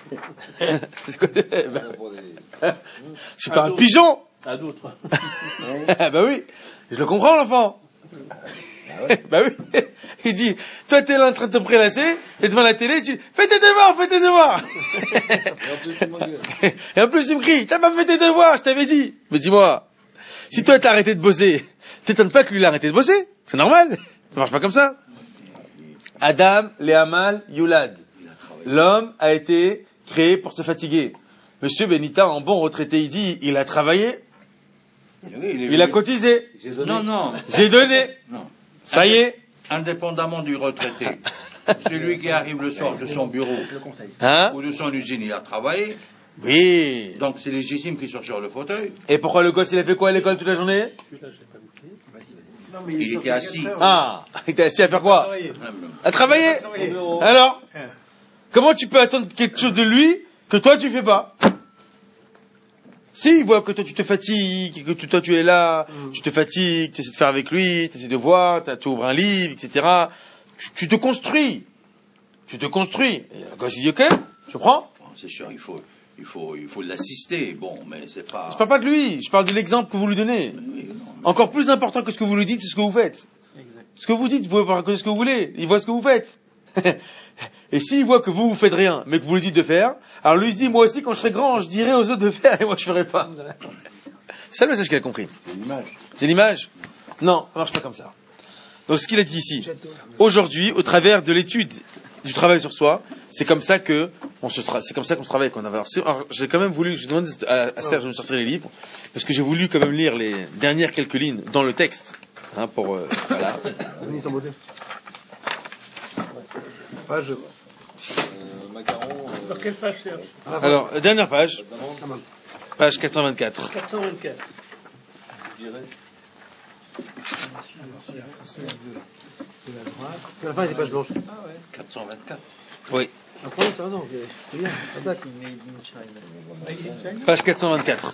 Je suis pas un pigeon. À d'autres. Bah oui. Je le comprends, l'enfant. Bah oui. Il dit, toi t'es là en train de te prélasser, et devant la télé, tu dis, fais tes devoirs, fais tes devoirs. Et en plus, il me crie, t'as pas fait tes devoirs, je t'avais dit. Mais dis-moi, si toi t'as arrêté de bosser, t'étonnes pas que lui il a arrêté de bosser? C'est normal. Ça marche pas comme ça. Adam, Léamal, Yulad. L'homme a été créé pour se fatiguer. Monsieur Benita, en bon retraité, il dit, il a travaillé, Oui, il, est il a cotisé. Non, non. J'ai donné. Non. Ça y est. Indépendamment du retraité, celui qui arrive le soir de son bureau Hein? ou de son usine, il a travaillé. Oui. Donc c'est légitime qu'il soit sur le fauteuil. Et pourquoi le gosse, il a fait quoi à l'école toute la journée? Non, mais Il est était assis. Ah, il était assis à faire quoi? Travailler. À travailler. Alors, comment tu peux attendre quelque chose de lui que toi tu fais pas? Si, il voit que toi tu te fatigues, que toi tu es là, mm. tu te fatigues, tu essaies de faire avec lui, tu essaies de voir, tu ouvres un livre, et cetera. Tu, tu te construis. Tu te construis. Et le gosse il dit ok, tu prends? Bon, c'est sûr, il faut, il faut, il faut l'assister. Bon, mais c'est pas. Je parle pas de lui, je parle de l'exemple que vous lui donnez. Oui, non, mais... Encore plus important que ce que vous lui dites, c'est ce que vous faites. Exact. Ce que vous dites, vous pouvez pas ce que vous voulez. Il voit ce que vous faites. Et s'il voit que vous, vous faites rien, mais que vous lui dites de faire, alors lui il se dit, moi aussi, quand je serai grand, je dirai aux autres de faire, et moi je ferai pas. C'est ça le message qu'il a compris. C'est l'image. C'est l'image? Non, ça marche pas comme ça. Donc ce qu'il a dit ici, aujourd'hui, au travers de l'étude du travail sur soi, c'est comme ça que on se tra- c'est comme ça qu'on se travaille. Qu'on avait. Alors, j'ai quand même voulu, je demande à, à Serge de me sortir les livres, parce que j'ai voulu quand même lire les dernières quelques lignes dans le texte, hein, pour euh, voilà. Page. Euh, macaron. Euh... Sur quelle page c'est? Alors, dernière page. Page quatre cent vingt-quatre. quatre cent vingt-quatre. Je dirais. À la fin, c'est page blanche. Ah ouais. quatre cent vingt-quatre. Oui. Après, tu as raison. C'est bien. Page quatre cent vingt-quatre.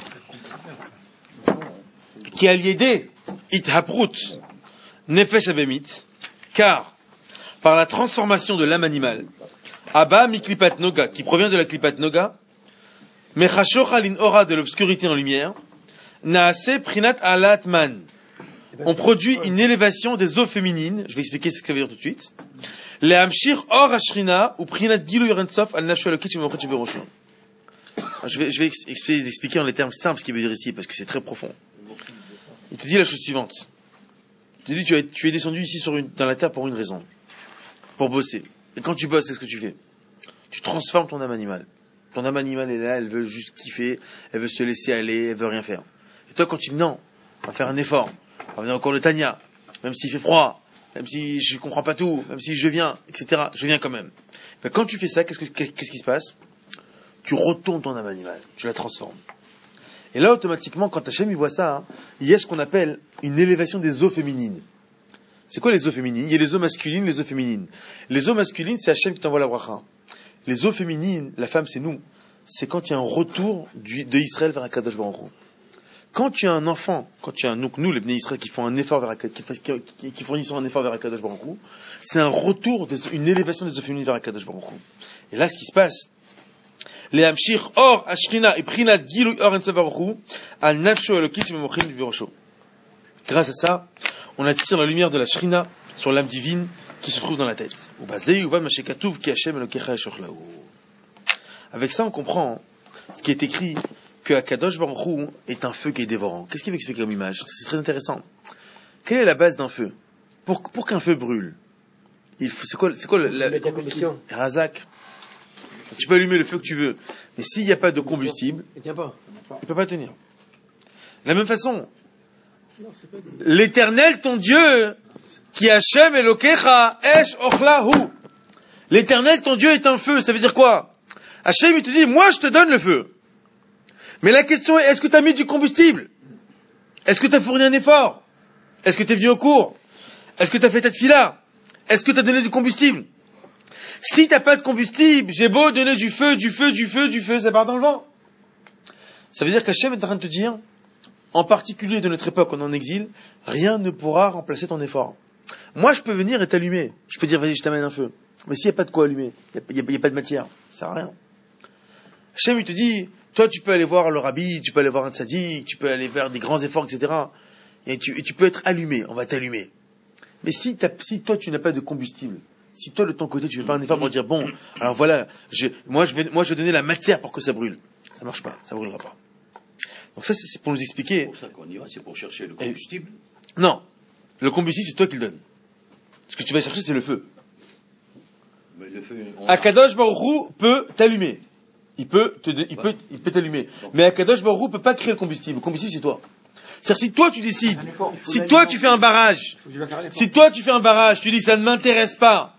Qui a lié it haprut nefesh abemit, car par la transformation de l'âme animale, Abba miklipat noga, qui provient de la klipat noga, mechashocha lin ora, de l'obscurité en lumière, naase prinat alatman. On produit une élévation des eaux féminines. Je vais expliquer ce que ça veut dire tout de suite. Le hamshir or ashrina ou prinat gilu yorensof al nashu alokit shemochet sheberoshu. Je vais, je vais expliquer, expliquer en les termes simples ce qu'il veut dire ici, parce que c'est très profond. Il te dit la chose suivante. Il te dit, tu es, tu es descendu ici sur une, dans la terre pour une raison. Pour bosser. Et quand tu bosses, qu'est-ce que tu fais? Tu transformes ton âme animale. Ton âme animale est là, elle veut juste kiffer, elle veut se laisser aller, elle veut rien faire. Et toi, quand tu dis non, on va faire un effort, on va venir au cours de Tania, même s'il fait froid, même si je comprends pas tout, même si je viens, et cetera, je viens quand même. Mais quand tu fais ça, qu'est-ce, que, qu'est-ce qui se passe? Tu retournes ton âme animale, tu la transformes. Et là, automatiquement, quand Hachem il voit ça, hein, il y a ce qu'on appelle une élévation des eaux féminines. C'est quoi les eaux féminines? Il y a les eaux masculines, les eaux féminines. Les eaux masculines, c'est Hachem qui t'envoie la bracha. Les eaux féminines, la femme, c'est nous. C'est quand il y a un retour du, de Israël vers Akadosh Baruch Hu. Quand tu as un enfant, quand tu as donc nous, les Bnei Israël, qui font un effort vers qui, qui, qui fournissent un effort vers Akadosh Baruch Hu, c'est un retour, des, une élévation des eaux féminines vers Akadosh Baruch Hu. Et là, ce qui se passe, les hamshir or ashrina et prinat gilu or ense Baruch Hu al nafsho elokit shememochin virosho. Grâce à ça, on attire la lumière de la shrina sur l'âme divine qui se trouve dans la tête. Avec ça, on comprend ce qui est écrit, que Akadosh Baruch Hu est un feu qui est dévorant. Qu'est-ce qu'il veut expliquer comme image? C'est très intéressant. Quelle est la base d'un feu? Pour, pour qu'un feu brûle, il faut, c'est quoi, c'est quoi la, la, la combustion? Razak. Tu peux allumer le feu que tu veux, mais s'il n'y a pas de combustible, il tient pas. Il peut pas tenir. De la même façon, l'Éternel, ton Dieu, qui Hashem Elokecha Esh Ochlahu. L'Éternel, ton Dieu, est un feu. Ça veut dire quoi? Hashem, il te dit, moi, je te donne le feu. Mais la question est, est-ce que tu as mis du combustible? Est-ce que tu as fourni un effort? Est-ce que tu es venu au cours? Est-ce que tu as fait ta tefila? Est-ce que tu as donné du combustible? Si tu n'as pas de combustible, j'ai beau donner du feu, du feu, du feu, du feu, ça part dans le vent. Ça veut dire qu'Hachem est en train de te dire, en particulier de notre époque, on est en exil, rien ne pourra remplacer ton effort. Moi, je peux venir et t'allumer. Je peux dire, vas-y, je t'amène un feu. Mais s'il n'y a pas de quoi allumer, il n'y a, a, a pas de matière, ça sert à rien. Hachem, il te dit, toi, tu peux aller voir le rabbi, tu peux aller voir un tzaddik, tu peux aller faire des grands efforts, et cetera. Et tu, et tu peux être allumé, on va t'allumer. Mais si, si toi, tu n'as pas de combustible, si toi, de ton côté, tu fais pas un effort pour dire, bon, alors voilà, je, moi, je vais, moi, je vais donner la matière pour que ça brûle. Ça marche pas, ça brûlera pas. Donc ça, c'est pour nous expliquer. C'est pour ça qu'on y va, c'est pour chercher le combustible. Et, non. Le combustible, c'est toi qui le donnes. Ce que tu vas chercher, c'est le feu. Mais le feu, on Akadosh Baruch Hu peut t'allumer. Il peut te, il peut, il peut t'allumer. Mais Akadosh Baruch Hu peut pas créer le combustible. Le combustible, c'est toi. C'est-à-dire, si toi tu décides, si toi tu fais un barrage, si toi tu fais un barrage, tu dis ça ne m'intéresse pas,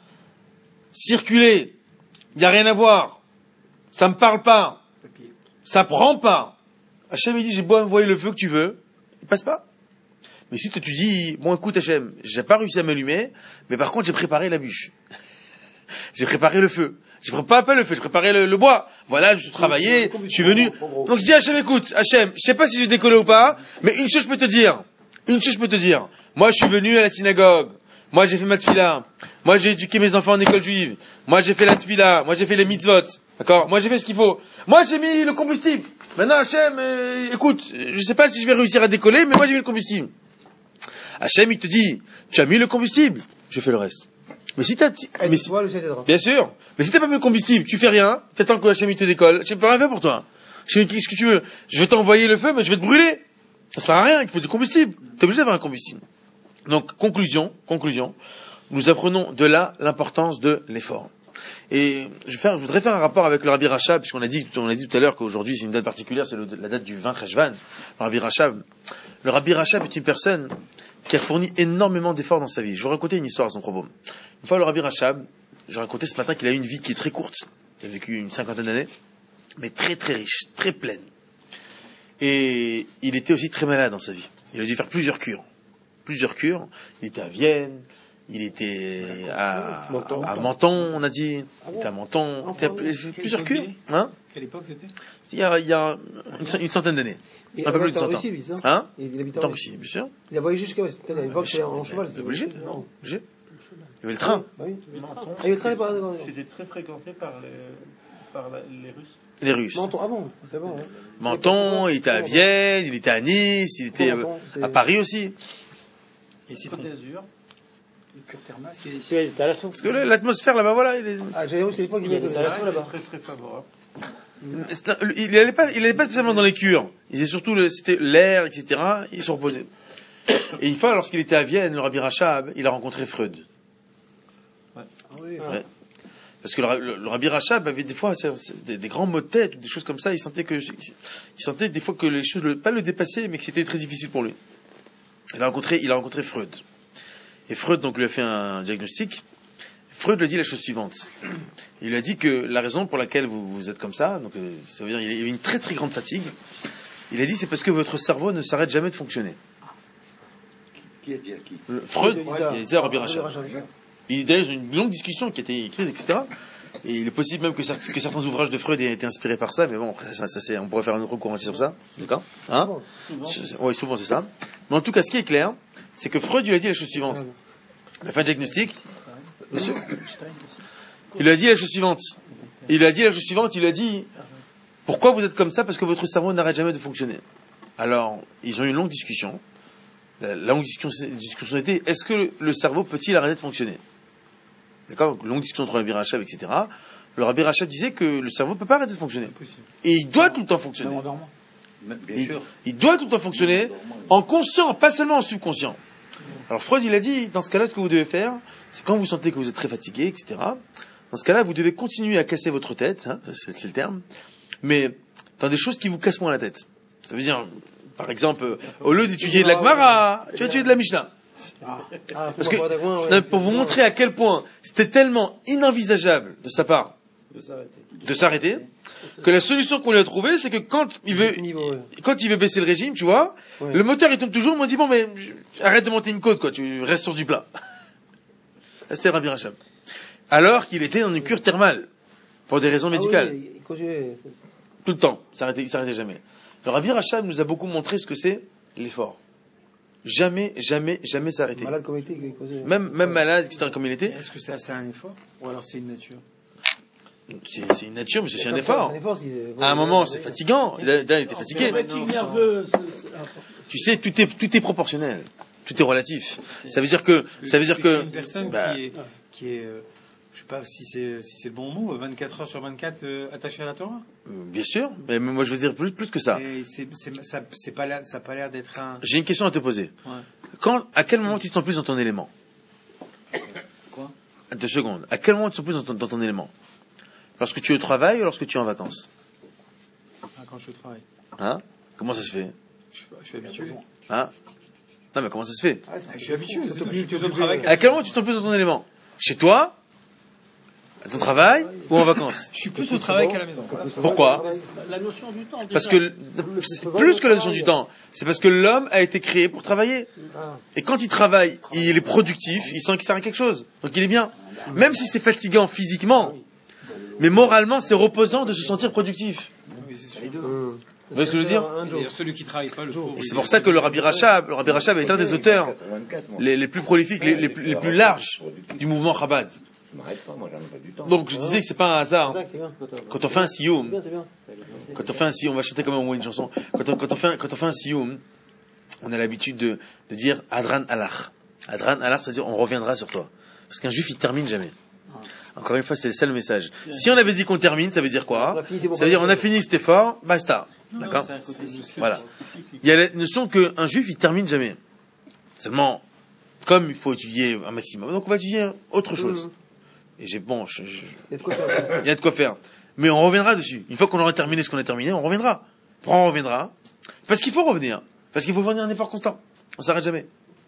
circuler, il n'y a rien à voir, ça me parle pas, ça prend pas. Hachem il dit j'ai beau envoyer le feu que tu veux, il passe pas. Mais si toi tu dis bon écoute Hachem, j'ai pas réussi à m'allumer, mais par contre j'ai préparé la bûche, j'ai préparé le feu. Je prépare pas le feu, je préparais le, le bois. Voilà, je travaillais, je suis venu. Donc je dis à Hachem, écoute, Hachem, je sais pas si je vais décoller ou pas, mais une chose je peux te dire. Une chose je peux te dire. Moi, je suis venu à la synagogue. Moi, j'ai fait ma tfila. Moi, j'ai éduqué mes enfants en école juive. Moi, j'ai fait la tfila. Moi, j'ai fait les mitzvot. D'accord? Moi, j'ai fait ce qu'il faut. Moi, j'ai mis le combustible. Maintenant, Hachem, euh, écoute, je sais pas si je vais réussir à décoller, mais moi, j'ai mis le combustible. Hachem, il te dit, tu as mis le combustible. Je fais le reste. Mais si t'as, mais si, bien sûr, mais si t'as pas mis le combustible, tu fais rien, t'attends que Hachem te décolle, je peux rien faire pour toi. Je fais, qu'est-ce que tu veux? Je vais t'envoyer le feu, mais je vais te brûler. Ça sert à rien, il faut du combustible. T'es obligé d'avoir un combustible. Donc, conclusion, conclusion, nous apprenons de là l'importance de l'effort. Et je, vais faire, je voudrais faire un rapport avec le Rabbi Rachab, puisqu'on a dit, on a dit tout à l'heure qu'aujourd'hui c'est une date particulière, c'est le, la date du vingt Cheshvan. Le Rabbi Rachab, le Rabbi Rachab est une personne qui a fourni énormément d'efforts dans sa vie. Je vais vous raconter une histoire à son propos. Une fois, le Rabbi Rachab, j'ai raconté ce matin qu'il a eu une vie qui est très courte. Il a vécu une cinquantaine d'années, mais très très riche, très pleine. Et il était aussi très malade dans sa vie. Il a dû faire plusieurs cures. Plusieurs cures. Il était à Vienne, il était à, Menton, à Menton, on a dit. Il était à Menton. Il était à plusieurs cures. Hein? Quelle époque c'était? Il y a, il y a une, une centaine d'années. Il un peu plus de cent ans. Russie, lui, ça Hein? Il habite en Russie, bien sûr. Il a voyagé jusqu'à où? C'était à l'époque, c'était en cheval. C'est obligé? Non, obligé. Il y avait le train. Ah oui. Ah, il y avait le train, par exemple. C'était très fréquenté par les, par la, les Russes. Les Russes. Menton, ah bon, c'est bon. Hein. Menton, il était à Vienne, il était à Nice, il était bon, à, à Paris aussi. Et c'est Côte d'Azur. Le cure thermal, c'est ici. Parce que l'atmosphère là-bas, voilà, il est... Ah, j'allais où, c'est l'époque qu'il y avait là-bas. Très très favorable. Il n'allait pas, il allait pas spécialement dans les cures. Il faisait surtout le, c'était l'air, et cetera. Il se reposait. Et une fois, lorsqu'il était à Vienne, le Rabbi Rachab, il a rencontré Freud. Ouais. Ah oui. Ouais. Parce que le, le, le Rabbi Rachab avait des fois c'est, c'est des, des grands maux de tête, des choses comme ça. Il sentait que, il sentait des fois que les choses, le, pas le dépassaient, mais que c'était très difficile pour lui. Il a rencontré, il a rencontré Freud. Et Freud, donc, lui a fait un diagnostic. Freud lui a dit la chose suivante. Il lui a dit que la raison pour laquelle vous, vous êtes comme ça, donc, euh, ça veut dire qu'il y a une très très grande fatigue. Il a dit c'est parce que votre cerveau ne s'arrête jamais de fonctionner. Qui a dit à qui? Le, Freud, il a dit à Rabbi Rachab. Il y a eu une longue discussion qui a été écrite, et cetera. Et il est possible même que, certains, que certains ouvrages de Freud aient été inspirés par ça, mais bon, ça, ça, c'est, on pourrait faire un autre cours sur ça. D'accord? Hein? Souvent. Oui, souvent c'est ça. Mais en tout cas, ce qui est clair, c'est que Freud lui a dit la chose suivante. La fin du diagnostic, monsieur, il lui a dit la chose suivante. Il a dit la chose suivante, il a dit, pourquoi vous êtes comme ça? Parce que votre cerveau n'arrête jamais de fonctionner. Alors, ils ont eu une longue discussion. La, la longue discussion, discussion était, est-ce que le, le cerveau peut-il arrêter de fonctionner? D'accord? Donc, longue discussion entre Rabbi Rachab, et cetera. Le Rabbi Rachab disait que le cerveau ne peut pas arrêter de fonctionner. Et il doit tout le temps fonctionner. Bien il, sûr. il doit tout le temps fonctionner en conscient, pas seulement en subconscient. Alors Freud, il a dit, dans ce cas-là, ce que vous devez faire, c'est quand vous sentez que vous êtes très fatigué, et cetera. Dans ce cas-là, vous devez continuer à casser votre tête, hein, c'est, c'est le terme, mais dans des choses qui vous cassent moins la tête. Ça veut dire, par exemple, au lieu d'étudier de la Gemara, tu vas étudier de la Mishnah. Parce que, non, pour vous montrer à quel point c'était tellement inenvisageable de sa part De s'arrêter. de s'arrêter, que la solution qu'on lui a trouvée, c'est que quand il veut, quand il veut baisser le régime, tu vois, Ouais. le moteur il tombe toujours, moi dit bon mais arrête de monter une côte quoi, tu restes sur du plat. C'était Rabbi Rachab. Alors qu'il était dans une cure thermale, pour des raisons médicales. Ah oui, il causait- Tout le temps, il s'arrêtait, il s'arrêtait jamais. Le Rabbi Rachab nous a beaucoup montré ce que c'est l'effort. Jamais, jamais, jamais s'arrêter. Malade comme il était, il causait- Même, même malade, et cetera, comme il était, Est-ce que ça, c'est un effort ou alors c'est une nature? c'est c'est une nature, mais c'est aussi un effort. Un effort, c'est- À un moment, c'est fatigant. Il a, il était fatigué. Fatigue nerveuse. c'est- c'est- Tu sais, tout est, tout est proportionnel. Tout est relatif. Ça veut dire que, ça veut dire que, Une personne bah, qui est, qui est euh, je sais pas si c'est si c'est le bon mot, vingt-quatre heures sur vingt-quatre euh, attachée à la Torah. bien sûr, mais moi je veux dire plus, plus que ça. Et c'est c'est ça c'est pas l'air- ça a pas l'air d'être un. J'ai une question à te poser. Ouais. Quand, à quel moment tu te sens plus dans ton élément? Quoi? Deux secondes. À quel moment tu te sens plus dans ton, dans ton élément? Lorsque tu es au travail ou lorsque tu es en vacances? Ah, quand je travaille. Hein? Comment ça se fait? Je sais pas, je suis habitué. Hein? Non, mais comment ça se fait? Ah, c'est- Je suis habitué. c'est- Je suis plus au c'est- travail. À quel moment tu te sens plus dans ton élément? Chez toi? À ton travail? Ou en vacances? Je suis plus au travail qu'à la maison. Pourquoi? La notion du temps. Parce déjà. que, c'est plus que la notion du temps, c'est parce que l'homme a été créé pour travailler. Ah. Et quand il travaille, il est productif, il sent qu'il sert à quelque chose. Donc il est bien. Même si c'est fatigant physiquement, mais moralement, c'est reposant de se sentir productif. Oui, c'est sûr. Hum. Vous voyez ce que je veux dire? Un jour. D'ailleurs, celui qui travaille pas le pauvre. Et c'est pour ça que le Rabbi Rachab, le Rabbi Rachab est un des auteurs les, les plus prolifiques, les, les plus, les plus larges du mouvement Chabad. Je m'arrête pas, moi j'en ai pas du temps. Donc je disais que c'est pas un hasard. C'est bien, c'est bien. Quand on fait un C'est sioum, bien, c'est bien. quand on fait un sioum, on va chanter comme un une chanson. Quand on, quand on fait, un- quand on fait un sioum, on a l'habitude de, de dire Adran Alach. Adran Alach, c'est-à-dire on reviendra sur toi. Parce qu'un juif, il termine jamais. Encore une fois, c'est ça le message. Si on avait dit qu'on termine, ça veut dire quoi? On a fini, c'est bon. Ça veut dire on a fini cet effort, basta. Non, D'accord? c'est un côté cyclique. Voilà. Il y a la notion qu'un juif, il termine jamais. Seulement, comme il faut étudier un maximum, donc on va étudier autre chose. Hum. Et j'ai, bon, je- je- Il y a de quoi faire. il y a de quoi faire. Mais on reviendra dessus. Une fois qu'on aura terminé ce qu'on a terminé, on reviendra. Pourquoi on reviendra? Parce qu'il faut revenir. Parce qu'il faut fournir un effort constant. On s'arrête jamais.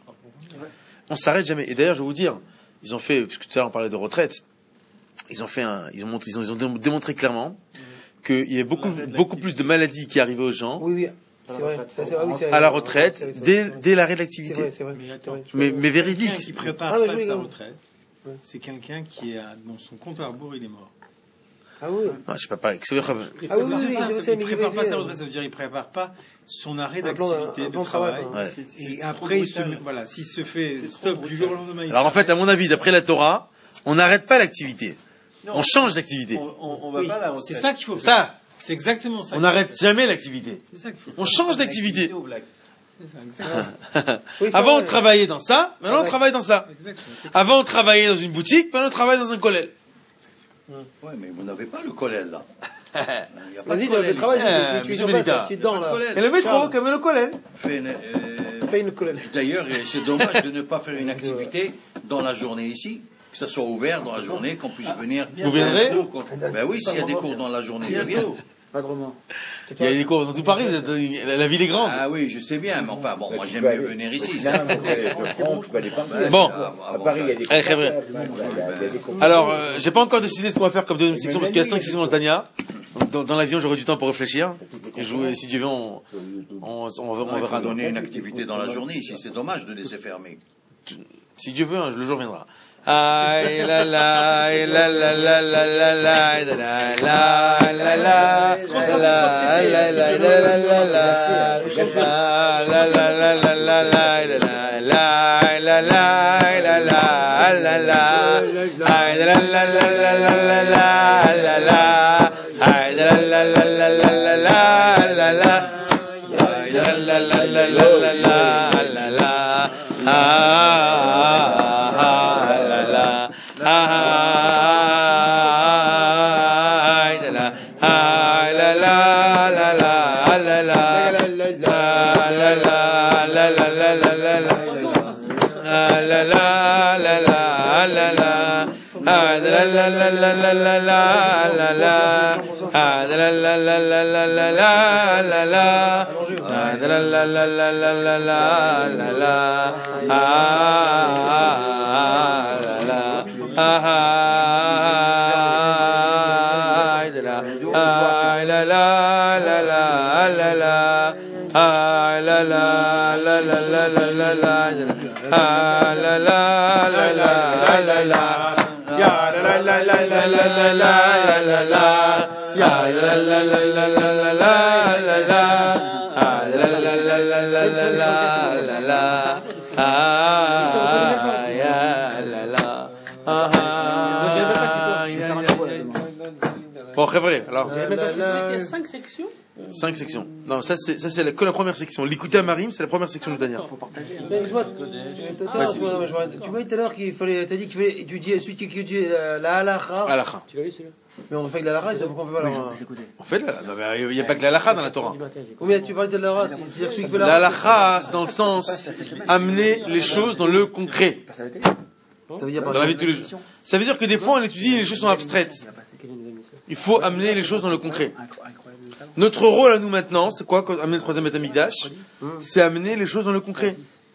On s'arrête jamais. Et d'ailleurs, je vais vous dire, ils ont fait, puisque tout à l'heure on parlait de retraite, ils ont fait un, ils ont montré, ils ont, ils ont dé- démontré clairement qu'il y avait beaucoup, beaucoup plus de maladies qui arrivaient aux gens Oui, oui. C'est vrai. Ça, c'est vrai, oui, c'est vrai. à la retraite C'est vrai, c'est vrai. dès, dès l'arrêt de C'est l'activité. vrai, c'est vrai. Mais attends. Mais, mais véridique. Quelqu'un qui prépare Ah, ouais, pas oui, sa oui. retraite, Ouais. c'est quelqu'un qui est à- dans son compte à rebours, il est mort. Ah oui. Non, je sais pas parler. Ah oui, oui, oui, C'est ça, je c'est- sais, il mais prépare il pas est- sa retraite, ça veut dire il prépare pas son arrêt Un plan- d'activité un de plan de travail. travail, Ouais. Et après, il se, met- voilà, s'il se fait stop du jour au lendemain. il Alors en s'arrête. fait, à mon avis, d'après la Torah, on n'arrête pas l'activité. Non, On change d'activité. On, on, on va Oui, pas à la retraite. c'est ça qu'il faut faire. Ça, C'est exactement ça. on n'arrête jamais l'activité. C'est ça qu'il faut On faire. change d'activité. Au black. C'est ça, exactement. Oui, c'est Avant, on vrai. travaillait dans ça, maintenant on Ouais. travaille dans ça. Exactement. C'est- Avant, on travaillait dans une boutique, maintenant on travaille dans un collège. Ouais, mais vous n'avez pas le collège là. Il y a pas Vas-y, de le collège. travail, Eh, tu- tu- tu es monsieur sur place, Benita. tu es dedans, là. Collège. Et le métro, Charles. comme le collège. Fait une, euh, Fais une colère. D'ailleurs, euh, c'est dommage de ne pas faire une activité dans la journée ici, que ça soit ouvert dans la journée, qu'on puisse venir. Vous viendrez? Ben oui, s'il y a des cours dans la journée, je viens. Agrément. Il y a des cours dans tout Paris, vous êtes- la la ville est grande. Ah oui, je sais bien, mais enfin, bon, moi Tu j'aime peux mieux aller- venir ici. Non, ça. mais tu peux aller de France, tu peux aller partout. Bon. À Paris, il y a des Allez, très bien. il y a- il y a des cours. Alors, euh, j'ai pas encore décidé ce qu'on va faire comme deuxième section, parce qu'il y a cinq sections dans le Tania. Donc, dans, dans l'avion, j'aurai du temps pour réfléchir. Et je, vous- si Dieu veut, on, on, on, on Non, il verra. faut donner une activité dans la journée ici, c'est dommage de laisser fermer. Si Dieu veut, hein, le jour viendra. Aïe la la, aïe la la la la la la, aïe la la la la la, aïe la la la la la la la, aïe la la la la la la, aïe la la la, aïe la la, aïe la la la la, aïe la la la la la la la, aïe la la, aïe la la la la la la la, la la, aïe la la la la la la la, la la, ah. Ya la la la la la la la la la. Ah la la la la la la la la la. Ah ya la la. Ah ah. Bon, Khévré, alors. Il y a cinq sections. Cinq sections. Non, ça c'est ça c'est la, que la première section. L'écouter à Marim, c'est la première section de Tania. Faut partager. Tu vois tout à l'heure qu'il fallait, t'as dit qu'il fallait étudier celui qui étudie la halakha. Halakha. Tu l'as lu celui-là? Mais on fait de la halakha, c'est pourquoi on fait pas la. On fait de la, non, mais il n'y a pas que la halakha dans la Torah. Combien tu parles de la halakha? C'est-à-dire que celui qui fait la La halakha, c'est dans le sens amener les choses dans le concret. Ça veut dire Dans la vie de tous les jours. Ça veut dire que des fois on étudie et les choses sont abstraites. Il faut amener les choses dans le concret. Notre rôle à nous maintenant, c'est quoi, amener le troisième Beth Amikdash? C'est amener les choses dans le concret.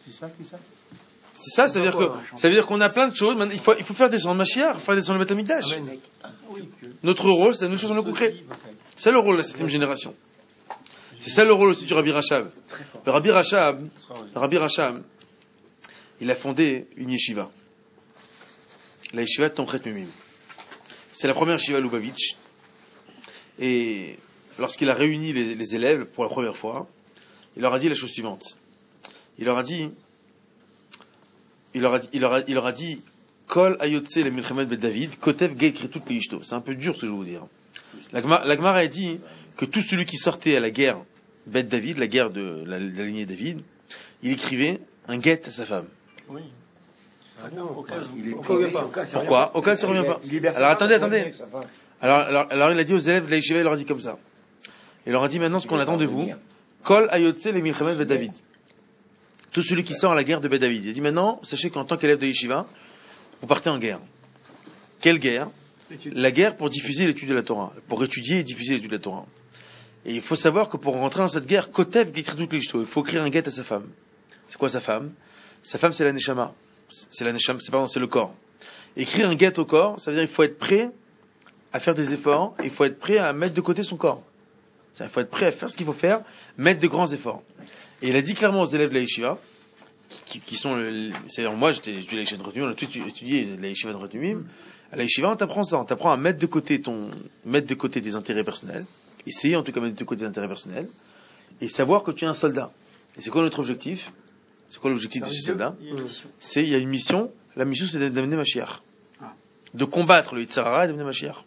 C'est ça, ça veut dire que, ça veut dire qu'on a plein de choses. Il faut, il faut faire descendre Mashiach, faire descendre le Beth Amikdash. Notre rôle, c'est d'amener les choses dans le concret. C'est le rôle de la septième génération. C'est ça le rôle aussi du Rabbi Rachab. Le Rabbi Rachab, le Rabbi Rachab, il a fondé une yeshiva. La yeshiva de Tomchet Mimim. C'est la première yeshiva à Lubavitch. Et lorsqu'il a réuni les, les élèves pour la première fois, il leur a dit la chose suivante. Il leur a dit, il leur a dit, il leur a, il leur a dit, Kol ayotse le milchemet bet David, kotev ge écrit toutes les ishto. C'est un peu dur ce que je vais vous dire. La Gemara a dit que tout celui qui sortait à la guerre bet David, la guerre de la, de la lignée David, il écrivait un guet à sa femme. Oui. Ah non, au cas où il est Pourquoi? Au cas où ça revient pas. Alors attendez, attendez. Alors, alors, alors il a dit aux élèves de la yeshiva, il leur a dit comme ça. Il leur a dit maintenant ce qu'on attend de vous. Kol ayotse le milchemet bet David. Tout celui qui sort à la guerre de Bet David. Il a dit maintenant, sachez qu'en tant qu'élève de yeshiva, vous partez en guerre. Quelle guerre? La guerre pour diffuser l'étude de la Torah, pour étudier et diffuser l'étude de la Torah. Et il faut savoir que pour rentrer dans cette guerre, Kotev écrit toutes les ishto, il faut écrire un guet à sa femme. C'est quoi sa femme? Sa femme, c'est la neshama. C'est la neshama, c'est pardon, c'est le corps. Écrire un guet au corps, ça veut dire qu'il faut être prêt à faire des efforts, et il faut être prêt à mettre de côté son corps. Il faut être prêt à faire ce qu'il faut faire, mettre de grands efforts. Et il a dit clairement aux élèves de la yeshiva, qui, qui sont, le, c'est-à-dire moi j'étais, j'étais à la yeshiva de Retumim, on a tous étudié la yeshiva de Retumim. À la yeshiva, on t'apprend ça, on t'apprend à mettre de côté ton, mettre de côté tes intérêts personnels, essayer en tout cas de mettre de côté tes intérêts personnels, et savoir que tu es un soldat. Et c'est quoi notre objectif? C'est quoi l'objectif de ce soldat? C'est, il y a une mission, la mission c'est d'amener Mashiach. De combattre le Yetzer Hara et d'amener Mashiach.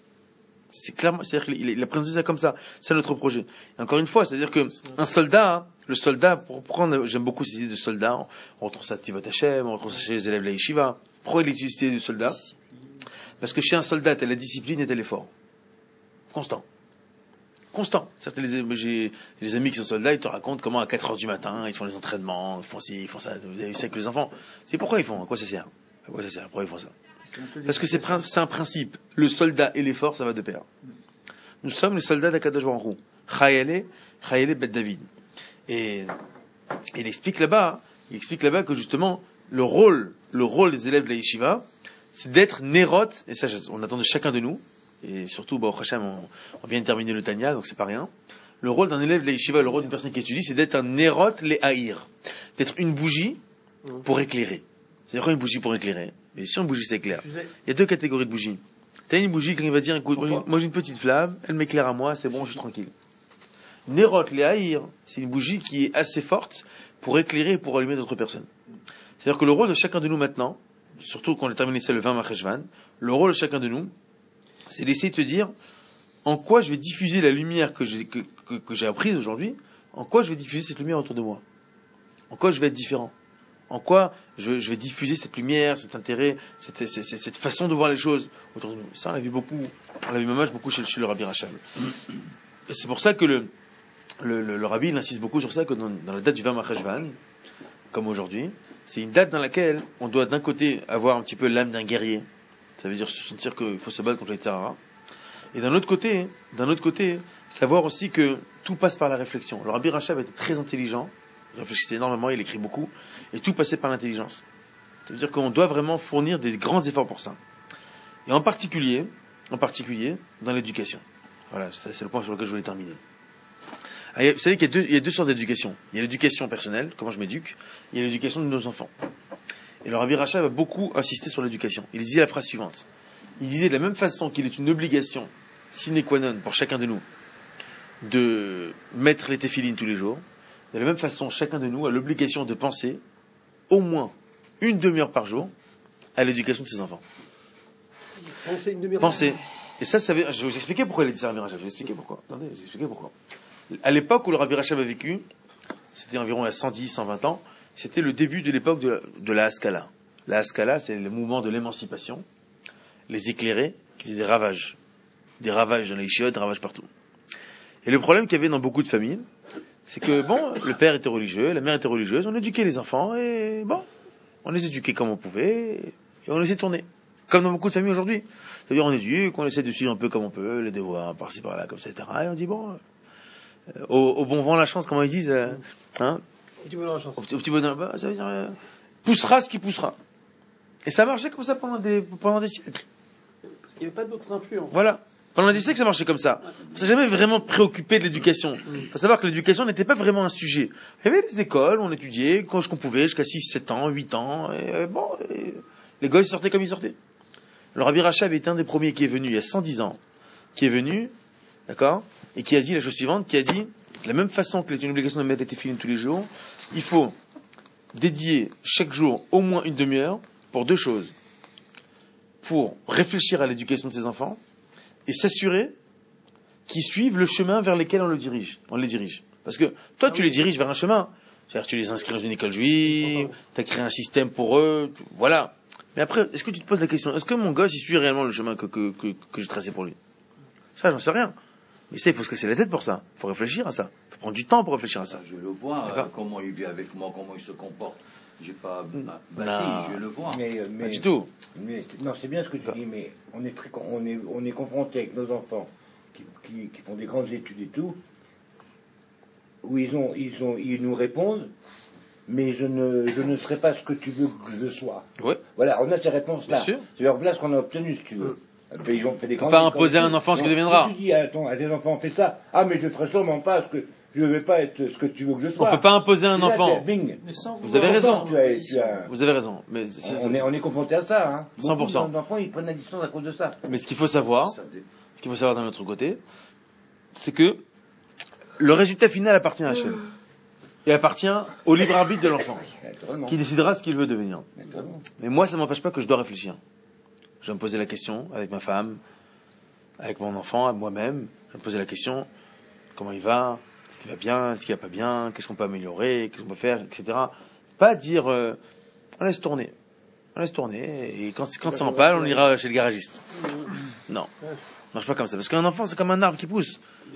C'est clairement, c'est-à-dire qu'il a présenté ça comme ça. C'est notre projet. Et encore une fois, c'est-à-dire que un soldat, hein, le soldat, pour prendre, j'aime beaucoup ces idées de soldat, on, on retrouve ça à Tivot Hashem, on retrouve ça chez les élèves de la yeshiva. Pourquoi l'utilité du soldat? Parce que chez un soldat, t'as la discipline et t'as l'effort. Constant. Constant. Certains, les, j'ai les amis qui sont soldats, ils te racontent comment à quatre heures du matin, ils font les entraînements, ils font ci, ils font ça. Vous avez vu ça avec les enfants. C'est pourquoi ils font? À quoi ça sert? À quoi ça sert? Pourquoi ils font ça? Parce que c'est, c'est un principe. Le soldat et l'effort, ça va de pair. Nous sommes les soldats d'Akadosh Baruch Hu. Chayele, Chayele Bet David. Et il explique là-bas, il explique là-bas que justement, le rôle, le rôle des élèves de la yeshiva, c'est d'être nérot, et ça, on attend de chacun de nous, et surtout, bah, au Hachem, on, on vient de terminer le Tanya, donc c'est pas rien. Le rôle d'un élève de la yeshiva, le rôle d'une personne qui étudie, c'est d'être un nérot les haïr. D'être une bougie pour éclairer. C'est-à-dire quoi une bougie pour éclairer? Mais si une bougie s'éclaire, il y a deux catégories de bougies. T'as une bougie qui va dire, écoute, moi j'ai une petite flamme, elle m'éclaire à moi, c'est bon, je suis tranquille. Nérot les haïr, c'est une bougie qui est assez forte pour éclairer et pour allumer d'autres personnes. C'est-à-dire que le rôle de chacun de nous maintenant, surtout quand on a terminé ça le vingt Marcheshvan, le rôle de chacun de nous, c'est d'essayer de te dire en quoi je vais diffuser la lumière que j'ai, que, que, que j'ai apprise aujourd'hui, en quoi je vais diffuser cette lumière autour de moi. En quoi je vais être différent. En quoi je, je vais diffuser cette lumière, cet intérêt, cette, cette, cette façon de voir les choses autour de nous. Ça, on l'a vu beaucoup, on l'a vu même beaucoup chez, chez le Rabbi Rachab. Et c'est pour ça que le, le, le, le Rabbi il insiste beaucoup sur ça, que dans, dans la date du vingt Marcheshvan, comme aujourd'hui, c'est une date dans laquelle on doit d'un côté avoir un petit peu l'âme d'un guerrier. Ça veut dire se sentir qu'il faut se battre contre les Yetzer Hara. Et d'un autre côté, d'un autre côté, savoir aussi que tout passe par la réflexion. Le Rabbi Rachab était très intelligent. Il réfléchissait énormément, il écrit beaucoup, et tout passait par l'intelligence. Ça veut dire qu'on doit vraiment fournir des grands efforts pour ça. Et en particulier, en particulier, dans l'éducation. Voilà, c'est le point sur lequel je voulais terminer. Alors, vous savez qu'il y a deux, il y a deux sortes d'éducation. Il y a l'éducation personnelle, comment je m'éduque, il y a l'éducation de nos enfants. Et le Rabbi Rachab a beaucoup insisté sur l'éducation. Il disait la phrase suivante. Il disait de la même façon qu'il est une obligation sine qua non pour chacun de nous de mettre les téphilines tous les jours. De la même façon, chacun de nous a l'obligation de penser au moins une demi-heure par jour à l'éducation de ses enfants. Pensez une demi-heure. Pensez. Et ça, ça veut... je vais vous expliquer pourquoi il a dit ça, Rabbi Rachab. Je vais vous expliquer pourquoi. Attendez, je vais vous expliquer pourquoi. À l'époque où le Rabbi Rachab a vécu, c'était environ à cent dix, cent vingt ans, c'était le début de l'époque de la, de la Haskalah. La Haskalah, c'est le mouvement de l'émancipation. Les éclairés qui faisaient des ravages. Des ravages dans les chiottes, des ravages partout. Et le problème qu'il y avait dans beaucoup de familles, c'est que, bon, le père était religieux, la mère était religieuse, on éduquait les enfants, et bon, on les éduquait comme on pouvait, et on les laissait tourner. Comme dans beaucoup de familles aujourd'hui. C'est-à-dire, on éduque, on essaie de suivre un peu comme on peut, les devoirs, par-ci, par-là, comme ça, et cetera. Et on dit, bon, euh, au, au bon vent, la chance, comment ils disent, euh, hein, Au petit bonheur, la chance. Au petit, au petit bonheur, bah, ça veut dire, euh, poussera ce qui poussera. Et ça marchait comme ça pendant des, pendant des siècles. Parce qu'il n'y avait pas d'autres influences. Voilà. Pendant des siècles, ça marchait comme ça. On s'est jamais vraiment préoccupé de l'éducation. Il faut savoir que l'éducation n'était pas vraiment un sujet. Il y avait des écoles, on étudiait quand qu'on pouvait, jusqu'à six, sept ans, huit ans, et euh, bon, et les gosses sortaient comme ils sortaient. Le Rabbi Rachab est un des premiers qui est venu il y a cent dix ans, qui est venu, d'accord, et qui a dit la chose suivante, qui a dit, de la même façon qu'il est une obligation de mettre les téphilines tous les jours, il faut dédier chaque jour au moins une demi-heure pour deux choses. Pour réfléchir à l'éducation de ses enfants, et s'assurer qu'ils suivent le chemin vers lequel on le dirige, on les dirige. Parce que toi, tu les diriges vers un chemin. C'est-à-dire, tu les inscris dans une école juive, tu as créé un système pour eux, voilà. Mais après, est-ce que tu te poses la question, est-ce que mon gosse, il suit réellement le chemin que, que, que, que j'ai tracé pour lui? Ça, j'en sais rien. Mais ça, il faut se casser la tête pour ça. Il faut réfléchir à ça. Il faut prendre du temps pour réfléchir à ça. Je le vois, euh, comment il vit avec moi, comment il se comporte. J'ai pas. Bah, bah non. si, je le vois. Mais, mais, pas du tout. Mais, non, c'est bien ce que tu dis, mais on est, très, on est, on est confronté avec nos enfants qui, qui, qui font des grandes études et tout, où ils, ont, ils, ont, ils nous répondent, mais je ne, je ne serai pas ce que tu veux que je sois. Ouais. Voilà, on a ces réponses-là. C'est-à-dire, voilà ce qu'on a obtenu, si tu veux. Ils ont fait des on ne peut pas imposer à un enfant ce qu'il deviendra. Tu dis à, ton, à tes enfants, fais ça. Ah, mais je ne ferai sûrement pas ce que. Je ne vais pas être ce que tu veux que je sois. On ne peut pas imposer à un enfant. Bing. Vous avez raison. Tu as, tu as... Vous avez raison. Mais c'est, on, est, on est confronté à ça. Hein. cent pour cent. Beaucoup d'enfants, ils prennent la distance à cause de ça. Mais ce qu'il faut savoir, ce qu'il faut savoir d'un autre côté, c'est que le résultat final appartient à Hachem. Il appartient au libre arbitre de l'enfant, qui décidera ce qu'il veut devenir. Mais moi, ça ne m'empêche pas que je dois réfléchir. Je vais me poser la question avec ma femme, avec mon enfant, à moi-même. Je vais me poser la question, comment il va? Est-ce qu'il va bien? Est-ce qu'il va pas bien? Qu'est-ce qu'on peut améliorer? Qu'est-ce qu'on peut faire? Etc. Pas dire, euh, on laisse tourner. On laisse tourner, et quand, quand ça empale, on ira chez le garagiste. Non. Ça marche pas comme ça. Parce qu'un enfant, c'est comme un arbre qui pousse.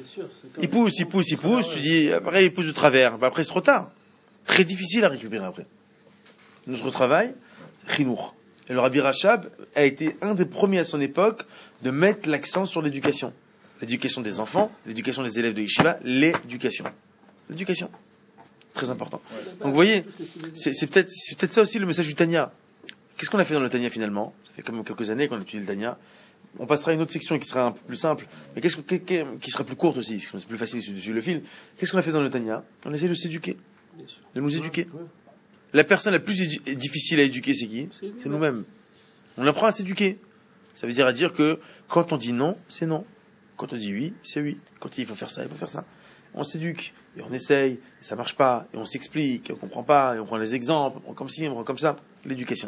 Il pousse, il pousse, il pousse, tu dis, après, il pousse de travers. Après, c'est trop tard. Très difficile à récupérer après. Notre travail, chinour. Et le Rabbi Rachab a été un des premiers à son époque de mettre l'accent sur l'éducation. L'éducation des enfants, l'éducation des élèves de Yeshiva, l'éducation. L'éducation. Très important. Donc vous voyez, c'est, c'est, peut-être, c'est peut-être ça aussi le message du Tanya. Qu'est-ce qu'on a fait dans le Tanya finalement? Ça fait quand même quelques années qu'on a étudié le Tanya. On passera à une autre section qui sera un peu plus simple, mais qu'est-ce que, qui sera plus courte aussi, c'est plus facile de suivre le fil. Qu'est-ce qu'on a fait dans le Tanya? On essaie de s'éduquer, de nous éduquer. La personne la plus édu- difficile à éduquer, c'est qui? C'est nous-mêmes. On apprend à s'éduquer. Ça veut dire à dire que quand on dit non, c'est non. Quand on dit oui, c'est oui. Quand il faut faire ça, il faut faire ça. On s'éduque, et on essaye, et ça marche pas, et on s'explique, et on comprend pas, et on prend les exemples, on prend comme ci, on prend comme ça. L'éducation.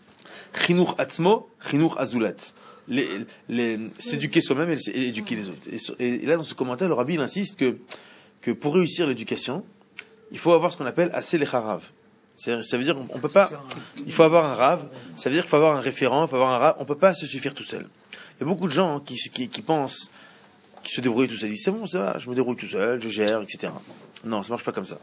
Chinour atzmo, chinour azulat. Les, les, s'éduquer soi-même et, et éduquer les autres. Et, et là, dans ce commentaire, le Rabbi il insiste que, que pour réussir l'éducation, il faut avoir ce qu'on appelle assez les harav. C'est, ça veut dire qu'on peut pas, il faut avoir un rav, ça veut dire qu'il faut avoir un référent, il faut avoir un rav, on peut pas se suffire tout seul. Il y a beaucoup de gens hein, qui, qui, qui pensent, qui se débrouillent tout seul, ils disent c'est bon, ça va, je me débrouille tout seul, je gère, et cetera. Non, ça marche pas comme ça.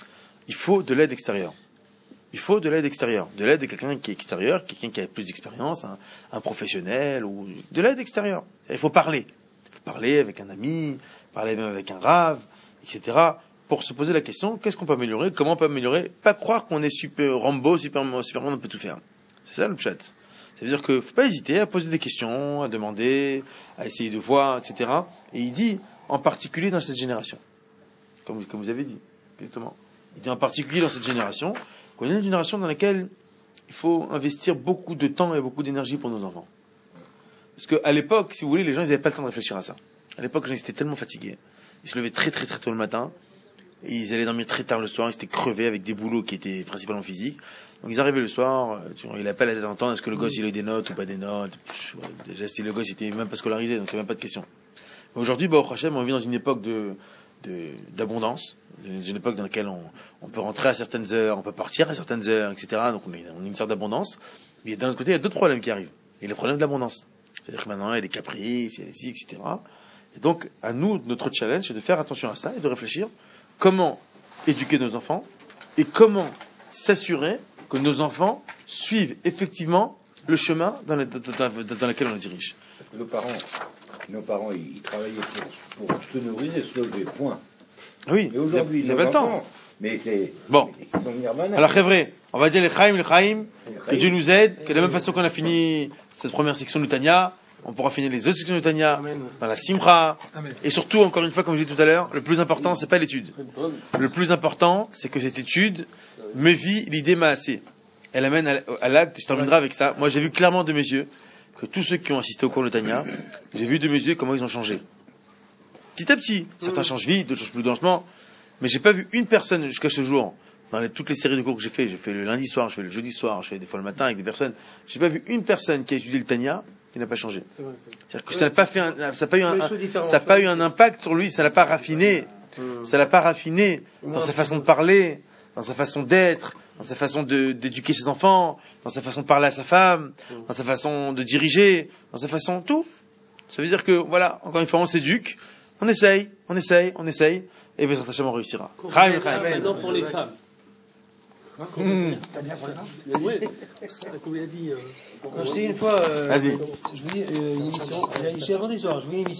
Il faut de l'aide extérieure. Il faut de l'aide extérieure. De l'aide de quelqu'un qui est extérieur, quelqu'un qui a plus d'expérience, un, un professionnel, ou de l'aide extérieure. Il faut parler. Il faut parler avec un ami, parler même avec un rave, et cetera, pour se poser la question, qu'est-ce qu'on peut améliorer, comment on peut améliorer, pas croire qu'on est super Rambo, super, Superman, on peut tout faire. C'est ça le pshat. Ça veut dire qu'il ne faut pas hésiter à poser des questions, à demander, à essayer de voir, et cetera. Et il dit, en particulier dans cette génération. Comme, comme vous avez dit, exactement. Il dit en particulier dans cette génération, qu'on est une génération dans laquelle il faut investir beaucoup de temps et beaucoup d'énergie pour nos enfants. Parce qu'à l'époque, si vous voulez, les gens, ils n'avaient pas le temps de réfléchir à ça. À l'époque, les gens étaient tellement fatigués. Ils se levaient très très très tôt le matin. Et ils allaient dormir très tard le soir. Ils étaient crevés avec des boulots qui étaient principalement physiques. Donc ils arrivaient le soir. Tu vois, il appelle à tête d'entendre est-ce que le gosse il a eu des notes ou pas des notes. Pff, ouais, déjà, si le gosse il était même pas scolarisé, donc il n'y a même pas de question. Mais aujourd'hui, bah, au Hachem, on vit dans une époque de, de, d'abondance. Une époque dans laquelle on, on peut rentrer à certaines heures, on peut partir à certaines heures, et cetera. Donc on a, on a une sorte d'abondance. Mais d'un autre côté, il y a d'autres problèmes qui arrivent. Il y a les problèmes de l'abondance. C'est-à-dire que maintenant, il y a des caprices, il y a des ci, et cetera. Et donc, à nous, notre challenge, c'est de faire attention à ça et de réfléchir comment éduquer nos enfants et comment s'assurer que nos enfants suivent effectivement le chemin dans, la, dans, dans, dans lequel on les dirige. Nos parents, nos parents, ils, ils travaillaient pour, pour se nourrir et se lever, point. Oui, et aujourd'hui, ils n'avaient pas le temps. Mais c'est, bon. Mais alors, c'est vrai. On va dire les Chaim, les Chaim, que Dieu nous aide, que de la même façon qu'on a fini cette première section de Tanya, on pourra finir les autres sections de Tanya, Amen. Dans la Simcha. Amen. Et surtout, encore une fois, comme je disais tout à l'heure, le plus important, c'est pas l'étude. Le plus important, c'est que cette étude me vit l'idée maasé. Elle amène à, à l'acte, je terminerai avec ça. Moi, j'ai vu clairement de mes yeux que tous ceux qui ont assisté au cours de Tanya, j'ai vu de mes yeux comment ils ont changé. Petit à petit. Certains changent vite, d'autres changent plus lentement. Mais j'ai pas vu une personne jusqu'à ce jour, dans les, toutes les séries de cours que j'ai fait, j'ai fait le lundi soir, je fais le jeudi soir, je fais des fois le matin avec des personnes, j'ai pas vu une personne qui a étudié le Tanya qui n'a pas changé. C'est vrai. C'est-à-dire que ça n'a pas fait un, ça n'a pas eu un, un ça n'a pas eu un impact sur lui, ça l'a pas raffiné, mmh. ça l'a pas raffiné dans sa façon de parler, dans sa façon d'être, dans sa façon de, d'éduquer ses enfants, dans sa façon de parler à sa femme, mmh. dans sa façon de diriger, dans sa façon tout. Ça veut dire que, voilà, encore une fois, on s'éduque, on essaye, on essaye, on essaye, et Bezrat Hashem on réussira. Chaim, Chaim. Maintenant pour les femmes. Mmh. Oui, comme il a dit. Je sais une fois, euh, Vas-y. je voulais euh, une émission, j'ai avant des soirs, je voulais une émission.